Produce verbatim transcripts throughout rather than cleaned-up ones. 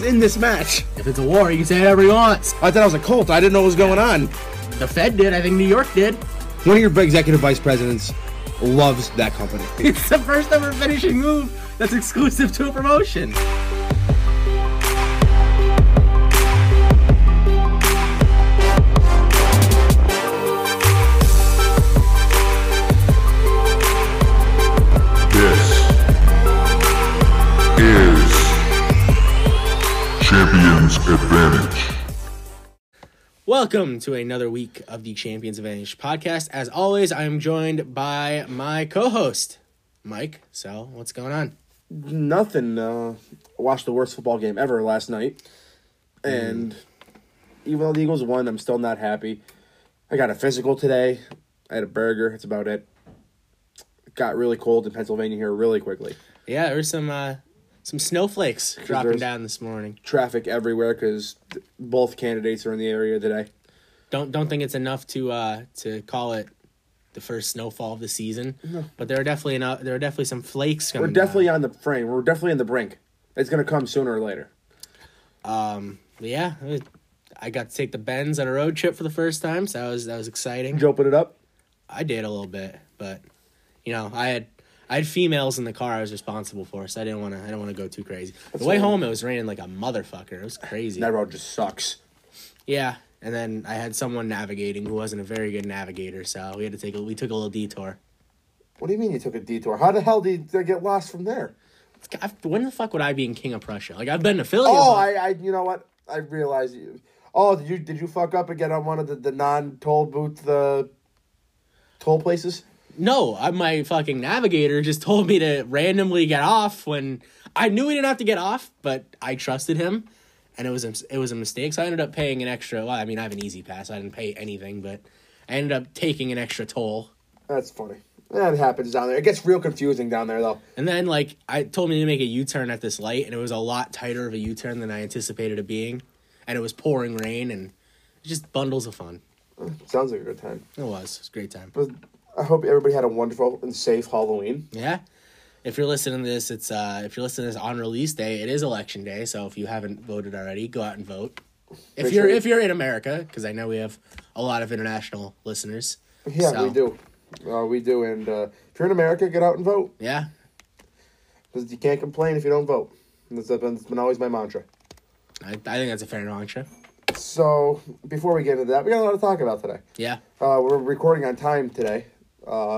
is in this match? If it's a war, he can say whatever he wants. I thought I was a cult. I didn't know what was going on. The Fed did. I think New York did. One of your executive vice presidents loves that company. It's the first ever finishing move that's exclusive to a promotion. This is Champions Advantage. Welcome to another week of the Champions Advantage podcast. As always, I am joined by my co-host, Mike. So, what's going on? Nothing. Uh, watched the worst football game ever last night. And mm. even though the Eagles won, I'm still not happy. I got a physical today. I had a burger. That's about it. It got really cold in Pennsylvania here really quickly. Yeah, there were some uh, some snowflakes dropping down this morning. Traffic everywhere because th- both candidates are in the area today. Don't don't think it's enough to uh, to call it the first snowfall of the season. No. But there are definitely enough, there are definitely some flakes coming. We're definitely down. on the frame. We're definitely on the brink. It's gonna come sooner or later. Um. Yeah, I got to take the Benz on a road trip for the first time, so that was that was exciting. Did you open it up? I did a little bit, but you know, I had I had females in the car I was responsible for, so I didn't want to I didn't want to go too crazy. That's the way home, it was raining like a motherfucker. It was crazy. That road just sucks. Yeah. And then I had someone navigating who wasn't a very good navigator, so we had to take a we took a little detour. What do you mean you took a detour? How the hell did you get lost from there? When the fuck would I be in King of Prussia? Like, I've been to Philly. Oh, I, I, you know what? I realized you. Oh, did you did you fuck up and get on one of the, the non-toll booth the toll places? No, I, my fucking navigator just told me to randomly get off when I knew we didn't have to get off, but I trusted him. And it was a, it was a mistake, so I ended up paying an extra. Well, I mean, I have an easy pass, so I didn't pay anything, but I ended up taking an extra toll. That's funny. That happens down there. It gets real confusing down there, though. And then, like, I told me to make a U-turn at this light, and it was a lot tighter of a U-turn than I anticipated it being. And it was pouring rain, and just bundles of fun. Sounds like a good time. It was. It was a great time. But I hope everybody had a wonderful and safe Halloween. Yeah. If you're listening to this, it's uh, if you're listening to this on release day, it is election day. So if you haven't voted already, go out and vote. If Make you're sure. if you're in America, because I know we have a lot of international listeners. Yeah, so. we do. Uh, we do. And uh, if you're in America, get out and vote. Yeah. Because you can't complain if you don't vote. That's been, that's been always my mantra. I, I think that's a fair mantra. So before we get into that, we got a lot to talk about today. Yeah. Uh, we're recording on time today. Uh,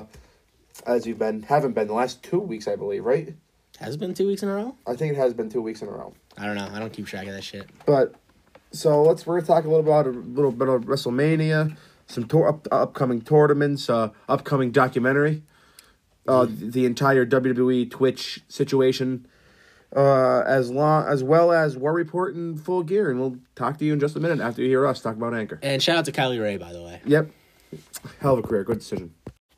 as you've been, haven't been the last two weeks, I believe, right? Has it been two weeks in a row? I think it has been two weeks in a row. I don't know. I don't keep track of that shit. But so let's we're gonna talk a little about a little bit of WrestleMania, some tour, up, upcoming tournaments, uh, upcoming documentary, uh, mm. the entire W W E Twitch situation, uh, as long as well as War Report in full gear, and we'll talk to you in just a minute after you hear us talk about Anchor. And shout out to Kylie Ray, by the way. Yep, hell of a career, good decision.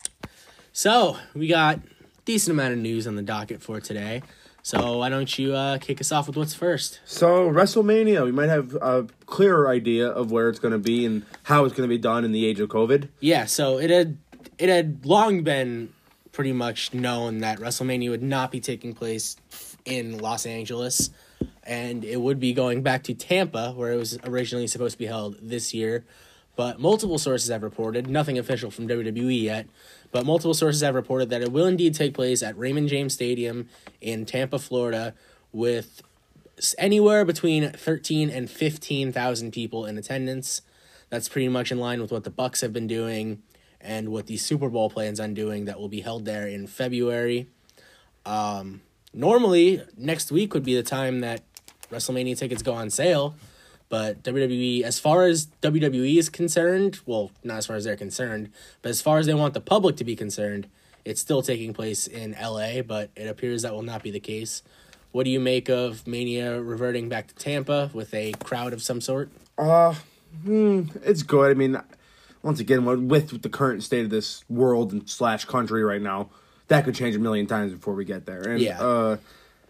So, we got a decent amount of news on the docket for today. So, why don't you uh, kick us off with what's first? So, WrestleMania, we might have a clearer idea of where it's going to be and how it's going to be done in the age of COVID. Yeah, so it had it had long been pretty much known that WrestleMania would not be taking place in Los Angeles, and it would be going back to Tampa, where it was originally supposed to be held this year. But multiple sources have reported, nothing official from W W E yet, but multiple sources have reported that it will indeed take place at Raymond James Stadium in Tampa, Florida, with anywhere between thirteen and fifteen thousand people in attendance. That's pretty much in line with what the Bucks have been doing and what the Super Bowl plans on doing that will be held there in February. Um, normally, next week would be the time that WrestleMania tickets go on sale. But W W E, as far as W W E is concerned, well, not as far as they're concerned, but as far as they want the public to be concerned, it's still taking place in L A, but it appears that will not be the case. What do you make of Mania reverting back to Tampa with a crowd of some sort? Uh, hmm, it's good. I mean, once again, with the current state of this world and slash country right now, that could change a million times before we get there. And, yeah. Uh,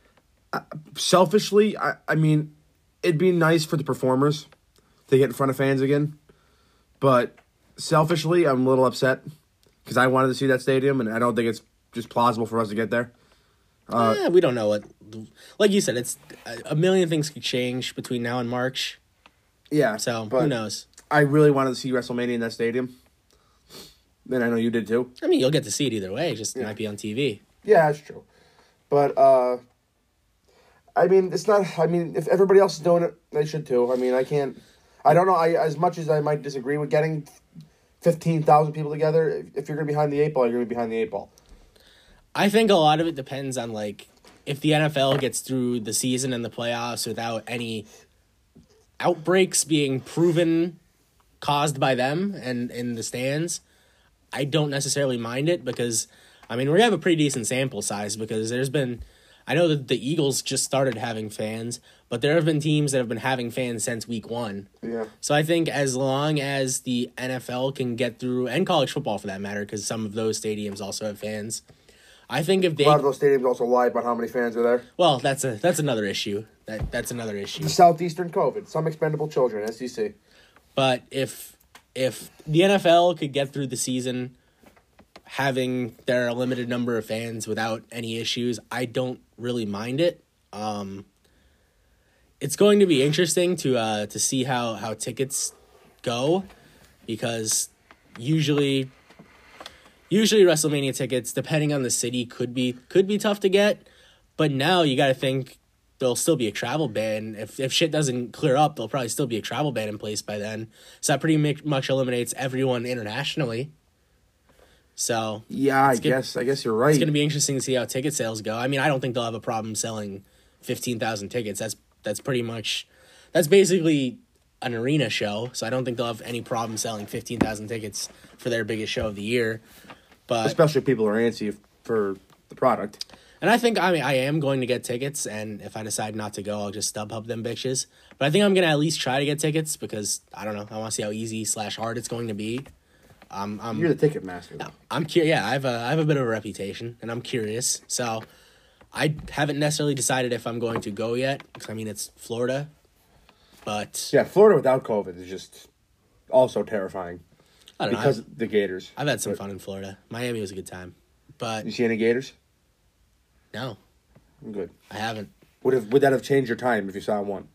selfishly, I, I mean, it'd be nice for the performers to get in front of fans again. But selfishly, I'm a little upset because I wanted to see that stadium, and I don't think it's just plausible for us to get there. Uh, Eh, we don't know what. Like you said, it's a million things could change between now and March. yeah. So but who knows? I really wanted to see WrestleMania in that stadium. And I know you did too. I mean, you'll get to see it either way. It just Yeah. might be on T V. Yeah, that's true. But uh, I mean, it's not. I mean, if everybody else is doing it, they should too. I mean, I can't. I don't know. I as much as I might disagree with getting fifteen thousand people together, if, if you're gonna be behind the eight ball, you're gonna be behind the eight ball. I think a lot of it depends on like if the N F L gets through the season and the playoffs without any outbreaks being proven caused by them and in the stands. I don't necessarily mind it because, I mean, we have a pretty decent sample size because there's been, I know that the Eagles just started having fans, but there have been teams that have been having fans since week one. Yeah. So I think as long as the N F L can get through, and college football for that matter, because some of those stadiums also have fans, I think if they, A lot of those stadiums also lie about how many fans are there. well, that's a that's another issue. That that's another issue. The Southeastern COVID, some expendable children, S E C. But if if the N F L could get through the season having their limited number of fans without any issues, I don't really mind it. Um, it's going to be interesting to uh, to see how, how tickets go because usually usually WrestleMania tickets, depending on the city, could be could be tough to get. But now you got to think there'll still be a travel ban. If if shit doesn't clear up, there'll probably still be a travel ban in place by then. So that pretty much eliminates everyone internationally. So Yeah, I gonna- guess. I guess you're right. it's going to be interesting to see how ticket sales go. I mean, I don't think they'll have a problem selling fifteen thousand tickets. That's that's pretty much that's basically an arena show. So I don't think they'll have any problem selling fifteen thousand tickets for their biggest show of the year. But Especially if people are antsy for the product. And I think, I mean, I am going to get tickets, and if I decide not to go, I'll just StubHub them bitches. But I think I'm going to at least try to get tickets because, I don't know, I want to see how easy slash hard it's going to be. Um, I'm, You're the ticket master, though. I'm curious. Yeah, I have, a, I have a bit of a reputation, and I'm curious. So I haven't necessarily decided if I'm going to go yet, because, I mean, it's Florida. But Yeah, Florida without COVID is just also terrifying. I don't know. Because I've, of the Gators. I've had some But- fun in Florida. Miami was a good time. But You see any Gators? no, Good. I haven't. Would have would that have changed your time if you saw one?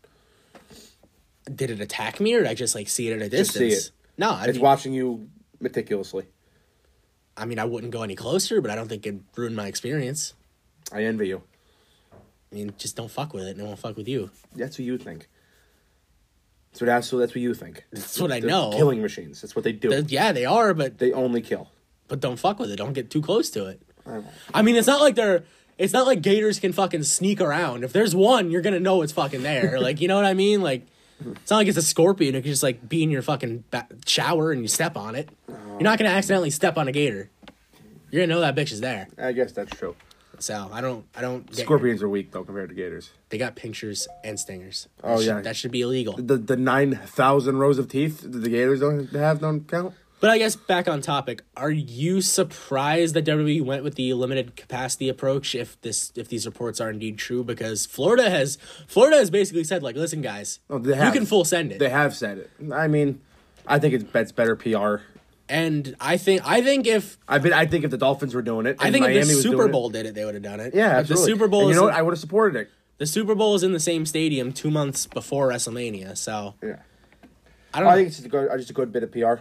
Did it attack me, or did I just, like, see it at a Just distance? see it. No, I It's mean, watching you meticulously. I mean, I wouldn't go any closer, but I don't think it'd ruin my experience. I envy you. I mean, just don't fuck with it, and it won't fuck with you. That's what you think. That's what that's, that's what you think. That's what I They're know. Killing machines. That's what they do. The- yeah, they are, but They only kill. but don't fuck with it. Don't get too close to it. I won't. I mean, it's not like they're. It's not like gators can fucking sneak around. If there's one, you're gonna know it's fucking there. Like, you know what I mean? Like, it's not like it's a scorpion. It can just like be in your fucking ba- shower and you step on it. You're not gonna accidentally step on a gator. You're gonna know that bitch is there. I guess that's true. So I don't. I don't. Get, Scorpions are weak though compared to gators. They got pincers and stingers. That Oh, should, yeah. that should be illegal. The the nine thousand rows of teeth that the gators don't have don't count. But I guess back on topic, are you surprised that W W E went with the limited capacity approach if this if these reports are indeed true? Because Florida has Florida has basically said, like, listen guys, Oh, they you have. can full send it. They have said it. I mean, I think it's that's better P R. And I think I think if I mean, I think if the Dolphins were doing it, I and think Miami if the was Super doing Bowl did it, they would have done it. it, yeah, If the absolutely. Super Bowl And is you know in, what? I would have supported it. the Super Bowl is in the same stadium two months before WrestleMania, so Yeah, I don't I know. think it's just a good, just a good bit of P R.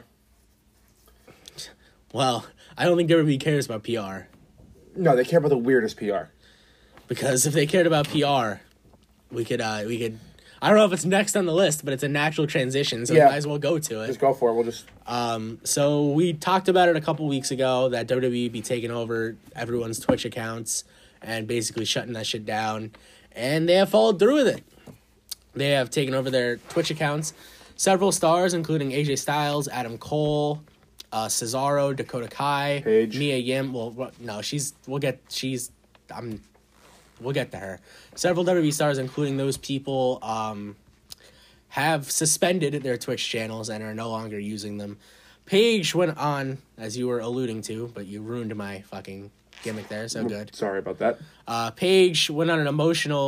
Well, I don't think W W E cares about P R. No, they care about the weirdest P R. Because if they cared about P R, we could uh we could I don't know if it's next on the list, but it's a natural transition, so Yeah. we might as well go to it. Just go for it. We'll just Um, so we talked about it a couple weeks ago that W W E be taking over everyone's Twitch accounts and basically shutting that shit down, and they have followed through with it. They have taken over their Twitch accounts. Several stars, including A J Styles, Adam Cole, uh, Cesaro, Dakota Kai, Paige. Mia Yim. Well, what- no, she's. We'll get. She's. I'm. We'll get to her. Several W W E stars, including those people, um, have suspended their Twitch channels and are no longer using them. Paige went on, as you were alluding to, but you ruined my fucking gimmick there, so good. sorry about that. Uh, Paige went on an emotional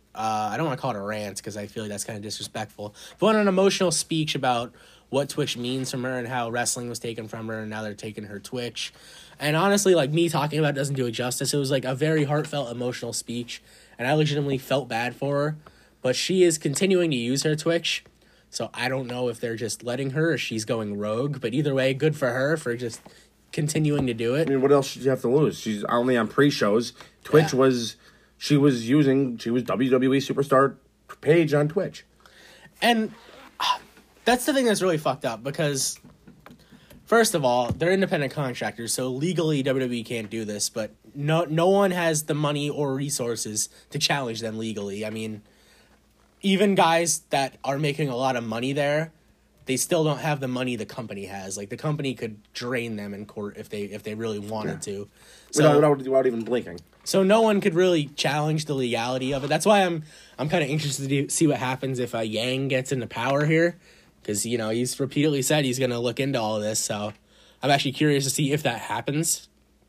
uh, I don't want to call it a rant because I feel like that's kind of disrespectful, but went on an emotional speech about what Twitch means from her and how wrestling was taken from her and now they're taking her Twitch. And honestly, like, me talking about it doesn't do it justice. It was like a very heartfelt, emotional speech, and I legitimately felt bad for her. But she is continuing to use her Twitch, so I don't know if they're just letting her or she's going rogue. But either way, good for her for just continuing to do it. I mean, what else should you have to lose? She's only on pre-shows. Twitch Yeah. was, she was using, she was W W E Superstar Paige on Twitch. And that's the thing that's really fucked up because, first of all, they're independent contractors, so legally W W E can't do this, but no no one has the money or resources to challenge them legally. I mean, even guys that are making a lot of money there, they still don't have the money the company has. Like, the company could drain them in court if they if they really wanted Yeah. to. So, Without, without, without even blinking. so no one could really challenge the legality of it. That's why I'm I'm kind of interested to see what happens if uh, Yang gets into power here. Because, you know, he's repeatedly said he's going to look into all of this. So I'm actually curious to see if that happens.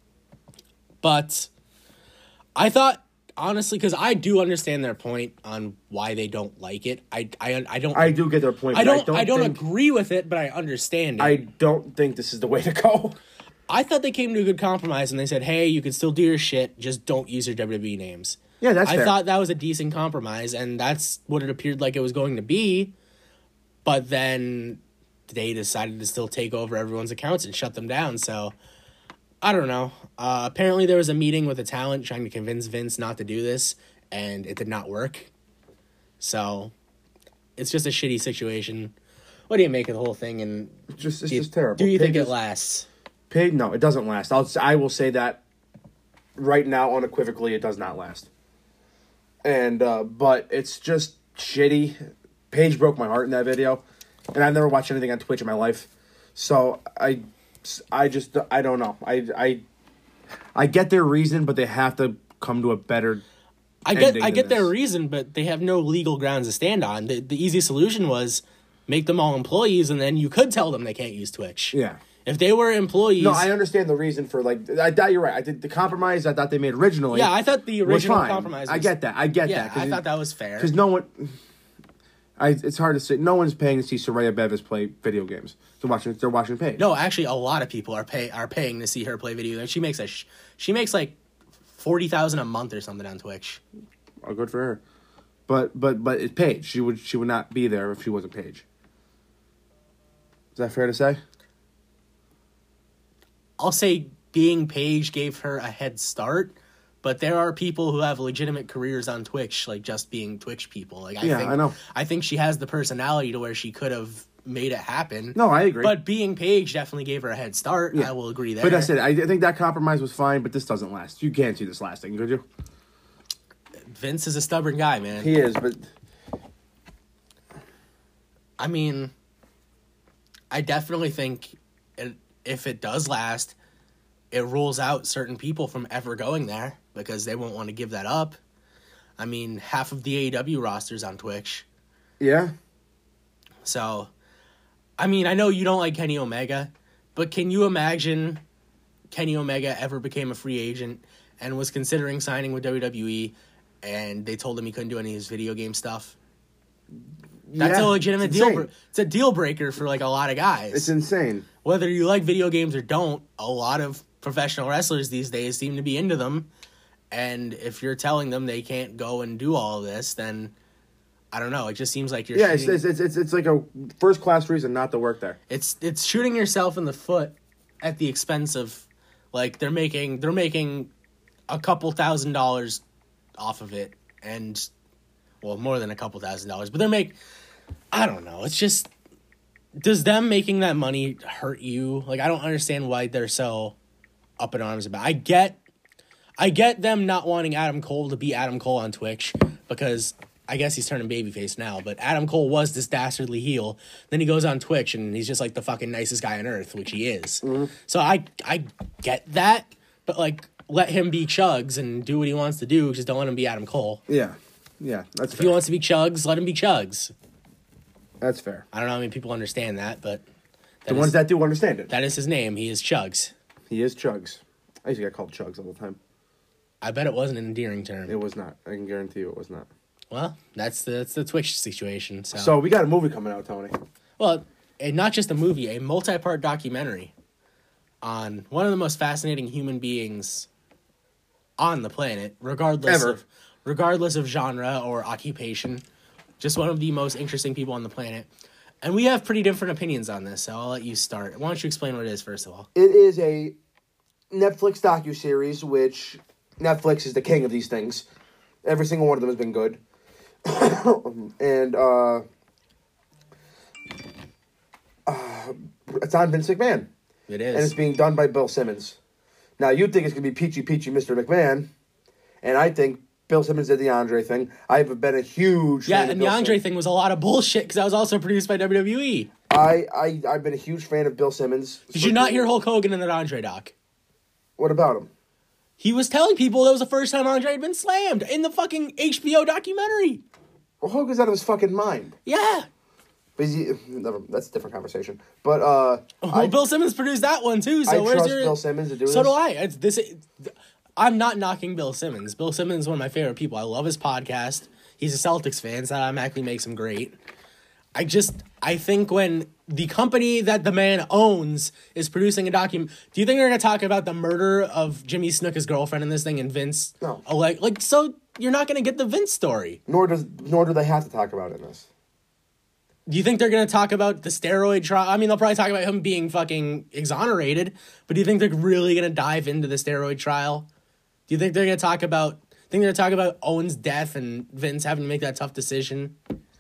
But I thought, honestly, because I do understand their point on why they don't like it. I, I, I don't... I do get their point. I but don't, I don't, I don't think, agree with it, but I understand it. I don't think this is the way to go. I thought they came to a good compromise and they said, hey, you can still do your shit, just don't use your W W E names. Yeah, that's I fair. thought that was a decent compromise, and that's what it appeared like it was going to be. But then they decided to still take over everyone's accounts and shut them down. So, I don't know. Uh, apparently there was a meeting with a talent trying to convince Vince not to do this, and it did not work. So, it's just a shitty situation. What do you make of the whole thing? And It's just, it's do you, just terrible. do you think Paige it is- lasts? Paige, no, it doesn't last. I'll, I will say that right now, unequivocally, it does not last. And, uh, but it's just shitty. Paige broke my heart in that video, and I've never watched anything on Twitch in my life. So I, I just, I don't know. I, I, I get their reason, but they have to come to a better. I get ending I than get their this. reason, but they have no legal grounds to stand on. The the easy solution was make them all employees, and then you could tell them they can't use Twitch. Yeah. If they were employees, No, I understand the reason for like. I thought you're right. I think the compromise I thought they made originally. yeah, I thought the was original fine. compromise. Was, I get that. I get Yeah, that. I thought that was fair. Because no one, I it's hard to say. No one's paying to see Soraya Bevis play video games. They're watching. They're watching Paige. No, actually, a lot of people are pay are paying to see her play video games. She makes a sh- she makes like forty thousand a month or something on Twitch. Oh, good for her. But but but it's Paige. She would she would not be there if she wasn't Paige. Is that fair to say? I'll say being Paige gave her a head start, but there are people who have legitimate careers on Twitch, like just being Twitch people. Like I Yeah, think, I know. I think she has the personality to where she could have made it happen. No, I agree. But being Paige definitely gave her a head start. Yeah. I will agree there. But that's it. I I think that compromise was fine, but this doesn't last. You can't see this lasting, could you? Vince is a stubborn guy, man. He is, but I mean, I definitely think it, if it does last, it rules out certain people from ever going there because they won't want to give that up. I mean, half of the A E W roster's on Twitch. yeah. So, I mean, I know you don't like Kenny Omega, but can you imagine Kenny Omega ever became a free agent and was considering signing with W W E and they told him he couldn't do any of his video game stuff? That's Yeah, a legitimate it's deal. insane. Bre- it's a deal breaker for like a lot of guys. It's insane. Whether you like video games or don't, a lot of professional wrestlers these days seem to be into them. And if you're telling them they can't go and do all of this, then I don't know. It just seems like you're Yeah, it's shooting, it's, it's it's it's like a first class reason not to work there. it's it's shooting yourself in the foot at the expense of, like, they're making they're making a couple thousand dollars off of it, and well, more than a couple thousand dollars, but they're make I don't know. It's just, does them making that money hurt you? Like, I don't understand why they're so up in arms about it. I get I get them not wanting Adam Cole to be Adam Cole on Twitch because I guess he's turning babyface now, but Adam Cole was this dastardly heel. Then he goes on Twitch and he's just like the fucking nicest guy on earth, which he is. Mm-hmm. So I I get that, but like, let him be Chugs and do what he wants to do. Just don't let him be Adam Cole. Yeah, yeah, that's If fair. he wants to be Chugs, let him be Chugs. That's fair. I don't know how many people understand that, but that The is, ones that do understand it. that is his name. He is Chugs. He is Chugs. I used to get called Chugs all the time. I bet it was an endearing term. It was not. I can guarantee you it was not. Well, that's the that's the Twitch situation. So, So we got a movie coming out, Tony. well, and not just a movie, a multi-part documentary on one of the most fascinating human beings on the planet, regardless Ever. of regardless of genre or occupation. Just one of the most interesting people on the planet. And we have pretty different opinions on this, so I'll let you start. Why don't you explain what it is, first of all? It is a Netflix docuseries, which Netflix is the king of these things. Every single one of them has been good. and uh, uh, it's on Vince McMahon. It And it's is. being done by Bill Simmons. Now, you think it's going to be peachy peachy Mister McMahon, and I think Bill Simmons did the Andre thing. I've been a huge Yeah, fan of and the Bill Andre Simmons. thing was a lot of bullshit, because that was also produced by W W E. I, I, I've been a huge fan of Bill Simmons. Did you not hear Hulk Hogan in that Andre doc? What about him? He was telling people that was the first time Andre had been slammed in the fucking H B O documentary. Well, Hogan's out of his fucking mind. Yeah. But he, never, that's a different conversation. But uh, Well, I, Bill Simmons produced that one too. So I where's trust your? Bill Simmons to do so this. do I. It's this. I'm not knocking Bill Simmons. Bill Simmons is one of my favorite people. I love his podcast. He's a Celtics fan, so that automatically makes him great. I just I think when the company that the man owns is producing a document, do you think they're going to talk about the murder of Jimmy Snuka's girlfriend in this thing and Vince? No. Like, like so you're not going to get the Vince story. Nor does nor do they have to talk about it in this. Do you think they're going to talk about the steroid trial? I mean, they'll probably talk about him being fucking exonerated, but do you think they're really going to dive into the steroid trial? Do you think they're going to talk about, think they're going to talk about Owen's death and Vince having to make that tough decision?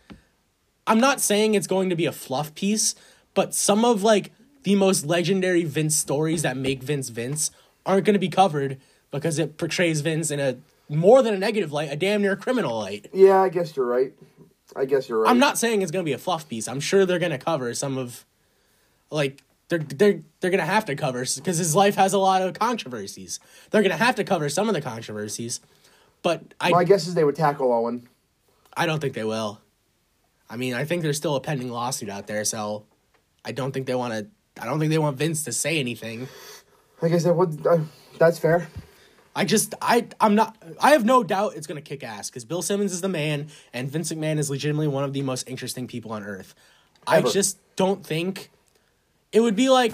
I'm not saying it's going to be a fluff piece, but some of, like, the most legendary Vince stories that make Vince Vince aren't going to be covered because it portrays Vince in a, more than a negative light, a damn near criminal light. Yeah, I guess you're right. I guess you're right. I'm not saying it's going to be a fluff piece. I'm sure they're going to cover some of, like, they're they're they're going to have to cover, because his life has a lot of controversies. They're going to have to cover some of the controversies, but I My guess is they would tackle Owen. I don't think they will. I mean, I think there's still a pending lawsuit out there, so I don't think they want to. I don't think they want Vince to say anything. Like I said, what? Uh, that's fair. I just, I, I'm not, I have no doubt it's going to kick ass, because Bill Simmons is the man, and Vince McMahon is legitimately one of the most interesting people on earth. Ever. I just don't think, it would be like,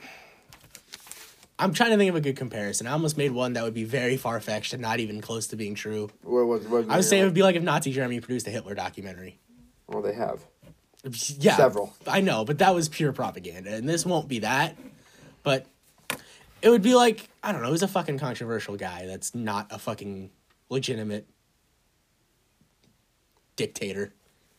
I'm trying to think of a good comparison. I almost made one that would be very far-fetched and not even close to being true. What, what, what, I would say it would be like if Nazi Germany produced a Hitler documentary. Well, they have. Yeah. Several. I know, but that was pure propaganda, and this won't be that. But it would be like, I don't know, who's a fucking controversial guy that's not a fucking legitimate dictator?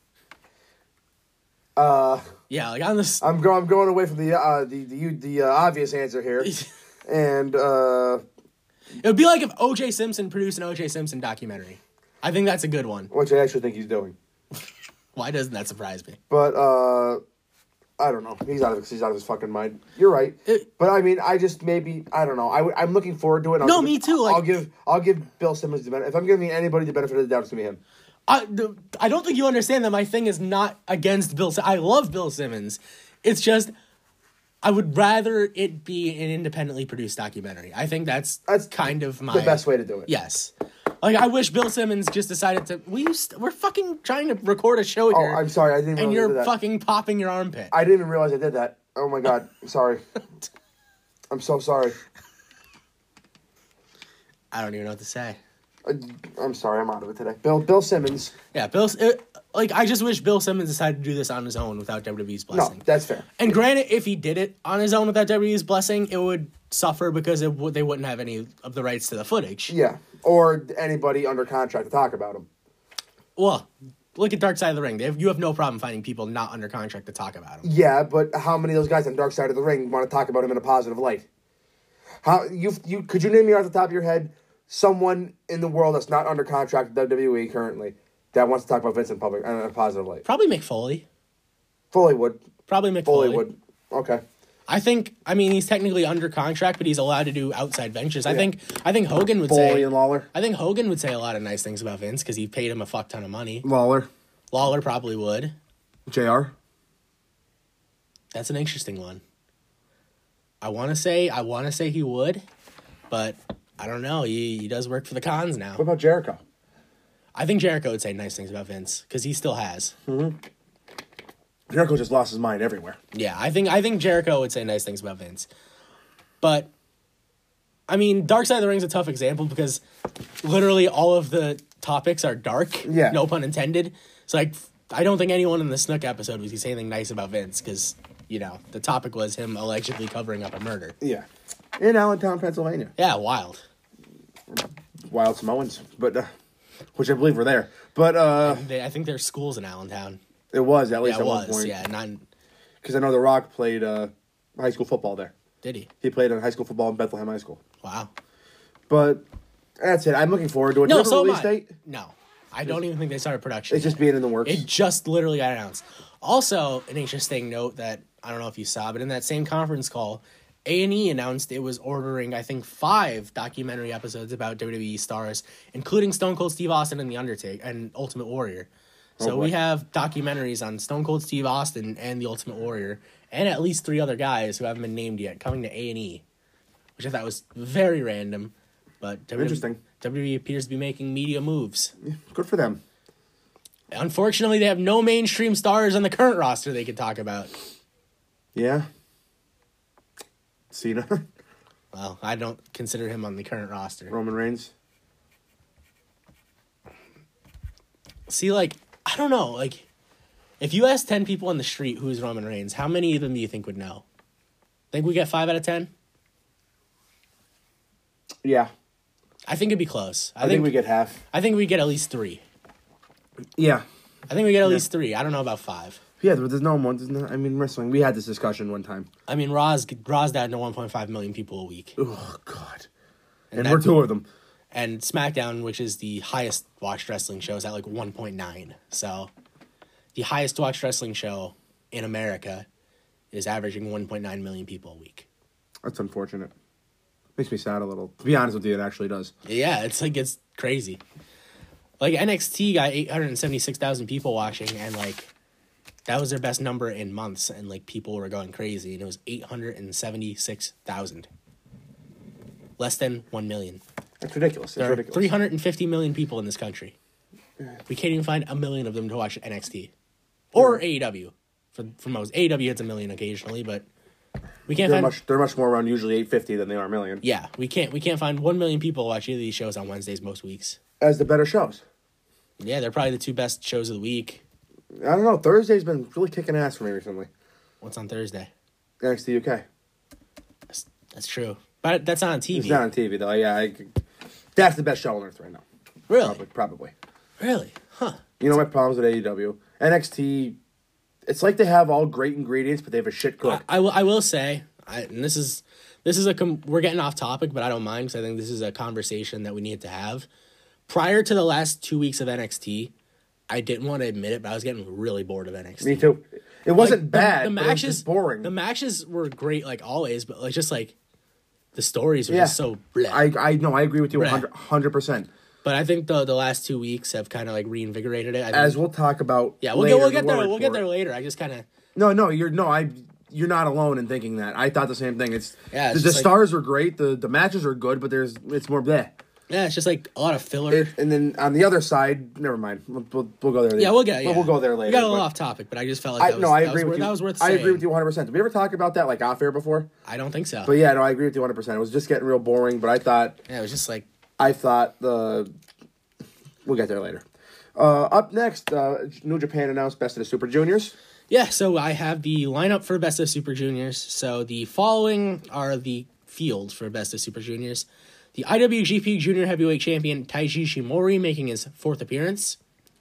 Uh, Yeah, like on this. I'm going. I'm going away from the uh, the the, the uh, obvious answer here, and uh, It would be like if O J Simpson produced an O J Simpson documentary. I think that's a good one. which I actually think he's doing. Why doesn't that surprise me? But uh, I don't know. He's out of he's out of his fucking mind. You're right. It- but I mean, I just maybe I don't know. I w- I'm looking forward to it. I'll No, give- me too, like- I'll give I'll give Bill Simmons the benefit. If I'm giving anybody the benefit of the doubt, it's gonna be him. I, the, I don't think you understand that my thing is not against Bill Simmons. I love Bill Simmons. It's just, I would rather it be an independently produced documentary. I think that's, That's kind of my... The best way to do it. Yes. Like, I wish Bill Simmons just decided to... We used, we're fucking trying to record a show Oh, here. I'm sorry. I didn't. and Realize I you're did that. fucking popping your armpit. I didn't even realize I did that. Oh my god. I'm sorry. I'm so sorry. I don't even know what to say. I, I'm sorry. I'm out of it today. Bill Bill Simmons. Yeah, Bill... It, like, I just wish Bill Simmons decided to do this on his own without W W E's No, blessing. that's fair. And granted, if he did it on his own without W W E's blessing, it would suffer because it would, they wouldn't have any of the rights to the footage. Yeah. Or anybody under contract to talk about him. Well, look at Dark Side of the Ring. They have, you have no problem finding people not under contract to talk about him. Yeah, but how many of those guys on Dark Side of the Ring want to talk about him in a positive light? How you you could you name me off the top of your head someone in the world that's not under contract with W W E currently that wants to talk about Vince in public in a positive light? Probably Mick Foley. Foley would. Probably Mick Foley Foley. would. Okay. I think. I mean, he's technically under contract, but he's allowed to do outside ventures. I Yeah. think. I think Hogan would Foley say. and Lawler. I think Hogan would say a lot of nice things about Vince because he paid him a fuck ton of money. Lawler. Lawler probably would. J R. That's an interesting one. I want to say. I want to say he would, but I don't know. He he does work for the cons now. What about Jericho? I think Jericho would say nice things about Vince because he still has. Jericho just lost his mind everywhere. Yeah, I think I think Jericho would say nice things about Vince. But, I mean, Dark Side of the Ring's a tough example because literally all of the topics are dark. Yeah. No pun intended. So, like, I don't think anyone in the Snook episode was going to say anything nice about Vince because, you know, the topic was him allegedly covering up a murder. Yeah. In Allentown, Pennsylvania. Yeah, wild. Wild Samoans, but uh, which I believe were there. But uh, They, I think there's schools in Allentown. it was at least Yeah, it at one was. point. Yeah, not Because I know The Rock played uh, high school football there. did he? He played in high school football in Bethlehem High School. Wow. But that's it. I'm looking forward to it. No, Do you have a so am release I. date? No, I don't even think they started production. It's just yet. being in the works. It just literally got announced. Also, an interesting note that I don't know if you saw, but in that same conference call, A and E announced it was ordering, I think, five documentary episodes about W W E stars, including Stone Cold Steve Austin and The Undertaker and Ultimate Warrior. So boy. we have documentaries on Stone Cold Steve Austin and The Ultimate Warrior, and at least three other guys who haven't been named yet coming to A and E, which I thought was very random. But W W E, Interesting. W W E appears to be making media moves. Good for them. Unfortunately, they have no mainstream stars on the current roster they could talk about. Yeah. Cena. Well, I don't consider him on the current roster. Roman Reigns. See, like, I don't know. Like, if you ask ten people on the street who's Roman Reigns, how many of them do you think would know? Think we get five out of ten? Yeah. I think it'd be close. I, think, we get half. I think we get at least three. Yeah. I think we get at least three. I don't know about five. Yeah, but there's no one. There's no, I mean, wrestling. We had this discussion one time. I mean, Raw's, Raw's down to one point five million people a week. Oh, God. And, And we're that- two of them. And SmackDown, which is the highest watched wrestling show, is at like one point nine. So the highest watched wrestling show in America is averaging one point nine million people a week. That's unfortunate. Makes me sad a little. To be honest with you, it actually does. Yeah, it's like, it's crazy. Like, N X T got eight hundred seventy-six thousand people watching, and like, that was their best number in months, and like, people were going crazy, and it was eight hundred seventy-six thousand. Less than one million. That's ridiculous. It's There are ridiculous. three hundred fifty million people in this country. We can't even find a million of them to watch N X T. Or A E W. For, for most. A E W hits a million occasionally, but we can't They're find... much, they're much more around usually eight fifty than they are a million. Yeah, we can't we can't find one million people watch either of these shows on Wednesdays most weeks. As the better shows. Yeah, they're probably the two best shows of the week. I don't know. Thursday's been really kicking ass for me recently. What's on Thursday? N X T U K. That's, that's true. But that's not on T V. It's not on T V, though. Yeah, I, that's the best show on earth right now. Really? Probably. Probably. Really? Huh. You know my problems with A E W? N X T, it's like they have all great ingredients, but they have a shit cook. I, I will. I will say, I, and this is this is a com- we're getting off topic, but I don't mind because I think this is a conversation that we need to have. Prior to the last two weeks of N X T, I didn't want to admit it, but I was getting really bored of N X T. Me too. It wasn't Like, bad. The, the but it was matches just boring. The matches were great, like always, but like just like the stories were Yeah. just so. Bleh. I I no, I agree with you Bleh. one hundred percent. But I think the the last two weeks have kind of like reinvigorated it. I think, As we'll talk about. yeah, we'll later get we'll in the get there. War We'll get Report. there later. I just kind of. No, no, you're no, I. You're not alone in thinking that. I thought the same thing. It's Yeah, it's the, the just like- stars are great. The the matches are good, but there's it's more bleh. Yeah, it's just like a lot of filler. It, and then on the other side, never mind. We'll, we'll, we'll go there. Later. yeah, we'll get. Yeah. We'll, we'll go there later. We got a little but off topic, but I just felt like I, that was, no, I that agree was with worth, you. That was worth I saying. agree with you one hundred percent. Did we ever talk about that like off air before? I don't think so. But yeah, no, I agree with you one hundred percent. It was just getting real boring. But I thought yeah, it was just like I thought the we'll get there later. Uh, up next, uh, New Japan announced Best of the Super Juniors. yeah. So I have the lineup for Best of Super Juniors. So the following are the field for Best of Super Juniors. The I W G P Junior Heavyweight Champion Taiji Shimori making his fourth appearance.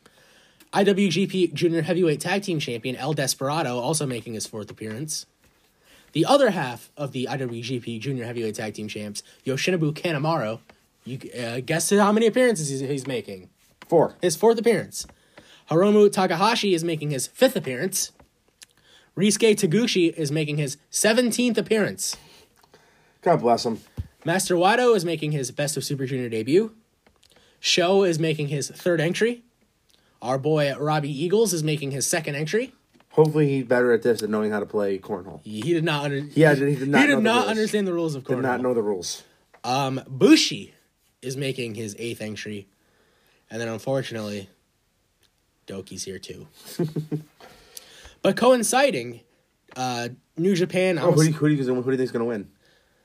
I W G P Junior Heavyweight Tag Team Champion El Desperado also making his fourth appearance. The other half of the I W G P Junior Heavyweight Tag Team Champs, Yoshinobu Kanemaru, you uh, guess how many appearances he's, he's making? Four. His fourth appearance. Hiromu Takahashi is making his fifth appearance. Risuke Taguchi is making his seventeenth appearance. God bless him. Master Wato is making his Best of Super Junior debut. Sho is making his third entry. Our boy Robbie Eagles is making his second entry. Hopefully, he's better at this than knowing how to play cornhole. He did not, under- He, had, he did not, he did know the not rules. understand the rules of cornhole. Did not know the rules. Um, Bushi is making his eighth entry. And then, unfortunately, Doki's here, too. But coinciding, uh, New Japan... Oh, who, do you, who, do you, who do you think is going to win?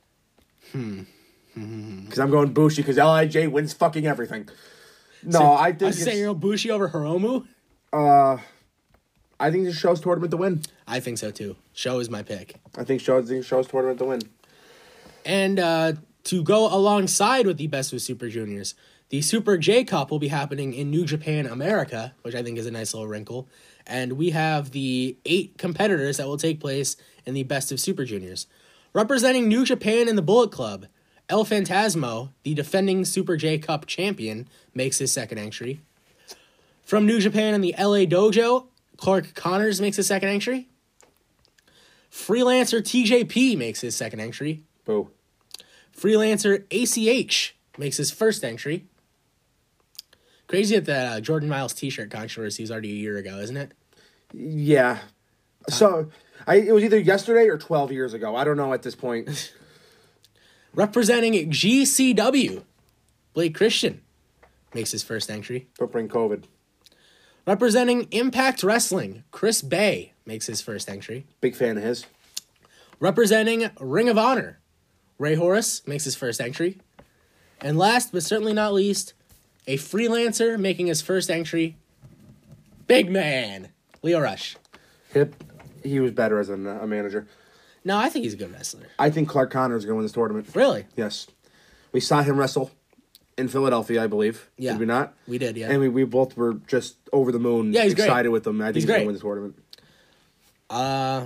Hmm. Because I'm going Bushi, because L I J wins fucking everything. No, so, I think I was saying you're Bushi over Hiromu? Uh, I think the Show's tournament to win. I think so, too. Show is my pick. I think Show's, the Show's tournament to win. And uh, to go alongside with the Best of Super Juniors, the Super J Cup will be happening in New Japan, America, which I think is a nice little wrinkle. And we have the eight competitors that will take place in the Best of Super Juniors. Representing New Japan in the Bullet Club, El Phantasmo, the defending Super J Cup champion, makes his second entry. From New Japan in the L A Dojo, Clark Connors makes his second entry. Freelancer T J P makes his second entry. Boo. Freelancer A C H makes his first entry. Crazy that the uh, Jordan Miles t-shirt controversy was already a year ago, isn't it? Yeah. So, I it was either yesterday or twelve years ago. I don't know at this point. Representing G C W, Blake Christian makes his first entry. Don't bring COVID. Representing Impact Wrestling, Chris Bay makes his first entry. Big fan of his. Representing Ring of Honor, Ray Horace makes his first entry. And last but certainly not least, a freelancer making his first entry, Big Man, Leo Rush. Hip, he was better as a, a manager. No, I think he's a good wrestler. I think Clark Connors is going to win this tournament. Really? Yes. We saw him wrestle in Philadelphia, I believe. Yeah. Did we not? We did, yeah. And we, we both were just over the moon, yeah, he's excited great. with him. I think he's, he's, he's going to win the tournament. Uh,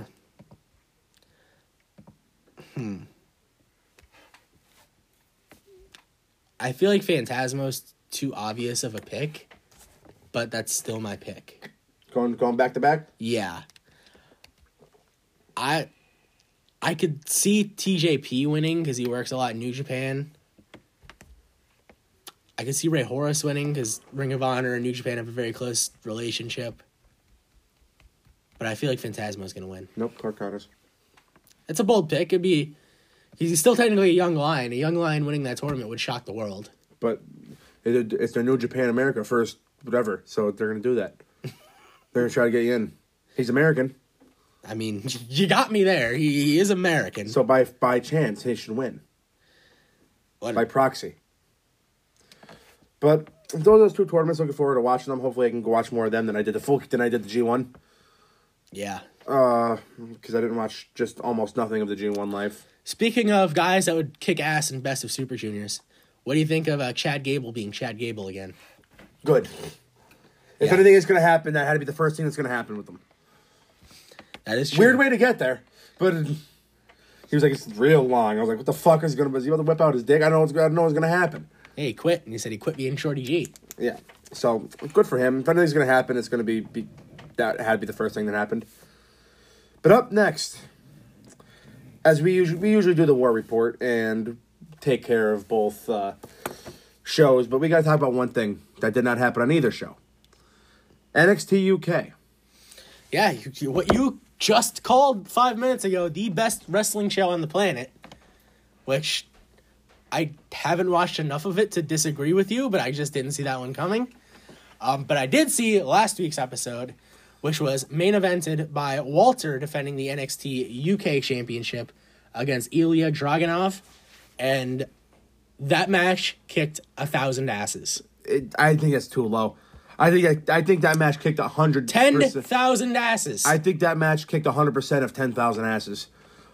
hmm. I feel like Phantasmo's too obvious of a pick, but that's still my pick. Going going back to back? Yeah. I I could see T J P winning because he works a lot in New Japan. I could see Ray Horace winning because Ring of Honor and New Japan have a very close relationship. But I feel like Phantasmo's going to win. Nope, Clark Connors. It's a bold pick. It'd be... He's still technically a young lion. A young lion winning that tournament would shock the world. But it, it's their New Japan America first, whatever. So they're going to do that. They're going to try to get you in. He's American. I mean, you got me there. He, he is American. So by by chance, he should win. What? By proxy. But those are those two tournaments. Looking forward to watching them. Hopefully I can go watch more of them than I did the full than I did the G one. Yeah. Uh, because I didn't watch just almost nothing of the G one live. Speaking of guys that would kick ass in Best of Super Juniors, what do you think of uh, Chad Gable being Chad Gable again? Good. If Yeah. anything is going to happen, that had to be the first thing that's going to happen with them. That is true. Weird way to get there, but he was like, it's real long. I was like, what the fuck is going to, is he about to whip out his dick? I don't know what's, I don't know what's going to happen. Hey, he quit, and he said he quit being Shorty G. Yeah, so good for him. If anything's going to happen, it's going to be, be, that had to be the first thing that happened. But up next, as we usually, we usually do the war report and take care of both uh, shows, but we got to talk about one thing that did not happen on either show. N X T U K. Yeah, you, you, what you just called five minutes ago the best wrestling show on the planet, which I haven't watched enough of it to disagree with you, but I just didn't see that one coming. Um, but I did see last week's episode, which was main evented by Walter defending the N X T U K Championship against Ilya Dragunov, and that match kicked a thousand asses. It, I think that's too low. I think I, I think that match kicked a hundred. Ten thousand asses. I think that match kicked a hundred percent of ten thousand asses.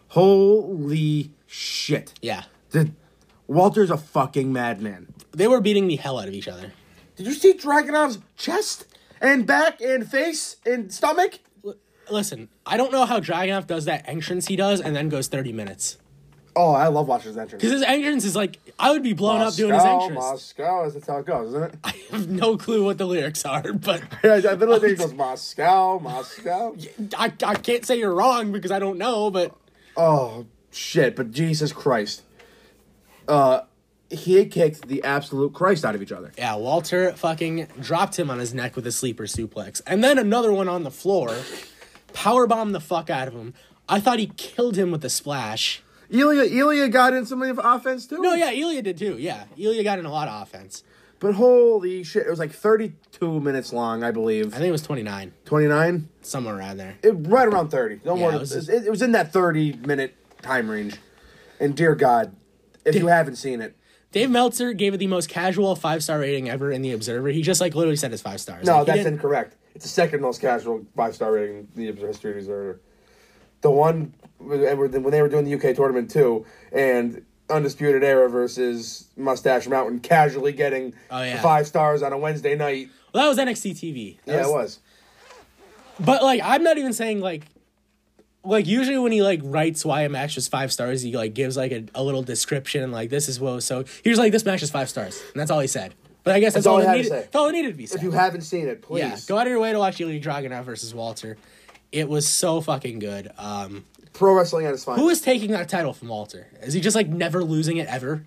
Holy shit! Yeah, The, Walter's a fucking madman. they were beating the hell out of each other. Did you see Dragunov's chest and back and face and stomach? L- listen, I don't know how Dragunov does that entrance he does and then goes thirty minutes. Oh, I love watching his entrance. Because his entrance is like, I would be blown Moscow, up doing his entrance. Moscow, that's how it goes, isn't it? I have no clue what the lyrics are, but I literally think it goes Moscow, Moscow. I, I can't say you're wrong because I don't know, but Oh, shit, but Jesus Christ. Uh, he kicked the absolute Christ out of each other. yeah, Walter fucking dropped him on his neck with a sleeper suplex. And then another one on the floor, powerbombed the fuck out of him. I thought he killed him with a splash. Ilya, Ilya got in some of the offense, too? No, yeah, Ilya did too, yeah. Ilya got in a lot of offense. But holy shit, it was like thirty-two minutes long, I believe. I think it was twenty-nine. twenty-nine? Somewhere around there. It, right around thirty. No Yeah, more. it It was was, just- it, it was in that thirty-minute time range. And dear God, if you haven't seen it. Dave Meltzer gave it the most casual five-star rating ever in The Observer. He just, like, literally said it's five stars. No, Like, he that's didn't- incorrect. It's the second most casual five-star rating in the history of the Observer. The one, when they were doing the U K tournament too, and Undisputed Era versus Mustache Mountain casually getting Oh, yeah. five stars on a Wednesday night. Well, that was N X T T V. That Yeah, it was. But, like, I'm not even saying, like... Like, usually when he, like, writes why a match is five stars, he, like, gives, like, a, a little description, like, this is what... So, he was like, this match is five stars. And that's all he said. But I guess that's, That's all all, he that had to needed, say. that's all it needed to be said. If you haven't seen it, please. Yeah, go out of your way to watch Ilya Dragunov versus Walter. It was so fucking good. Um, Pro wrestling at its finest. who is taking that title from Walter? Is he just, like, never losing it ever?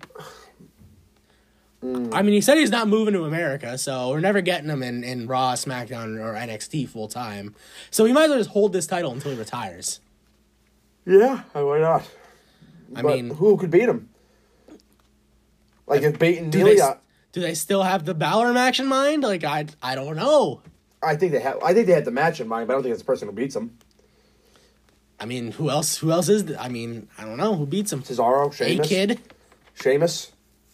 Mm. I mean, he said he's not moving to America, so we're never getting him in, in Raw, SmackDown, or N X T full time. So he might as well just hold this title until he retires. Yeah, why not? I But mean... who could beat him? Like if Baton Do they, Ilya, do they still have the Balor match in mind? Like, I I don't know. I think they have. I think they had the match in mind, but I don't think it's the person who beats him. I mean, who else? Who else is? th- I mean, I don't know who beats him. Cesaro, A Sheamus, Kid. Sheamus.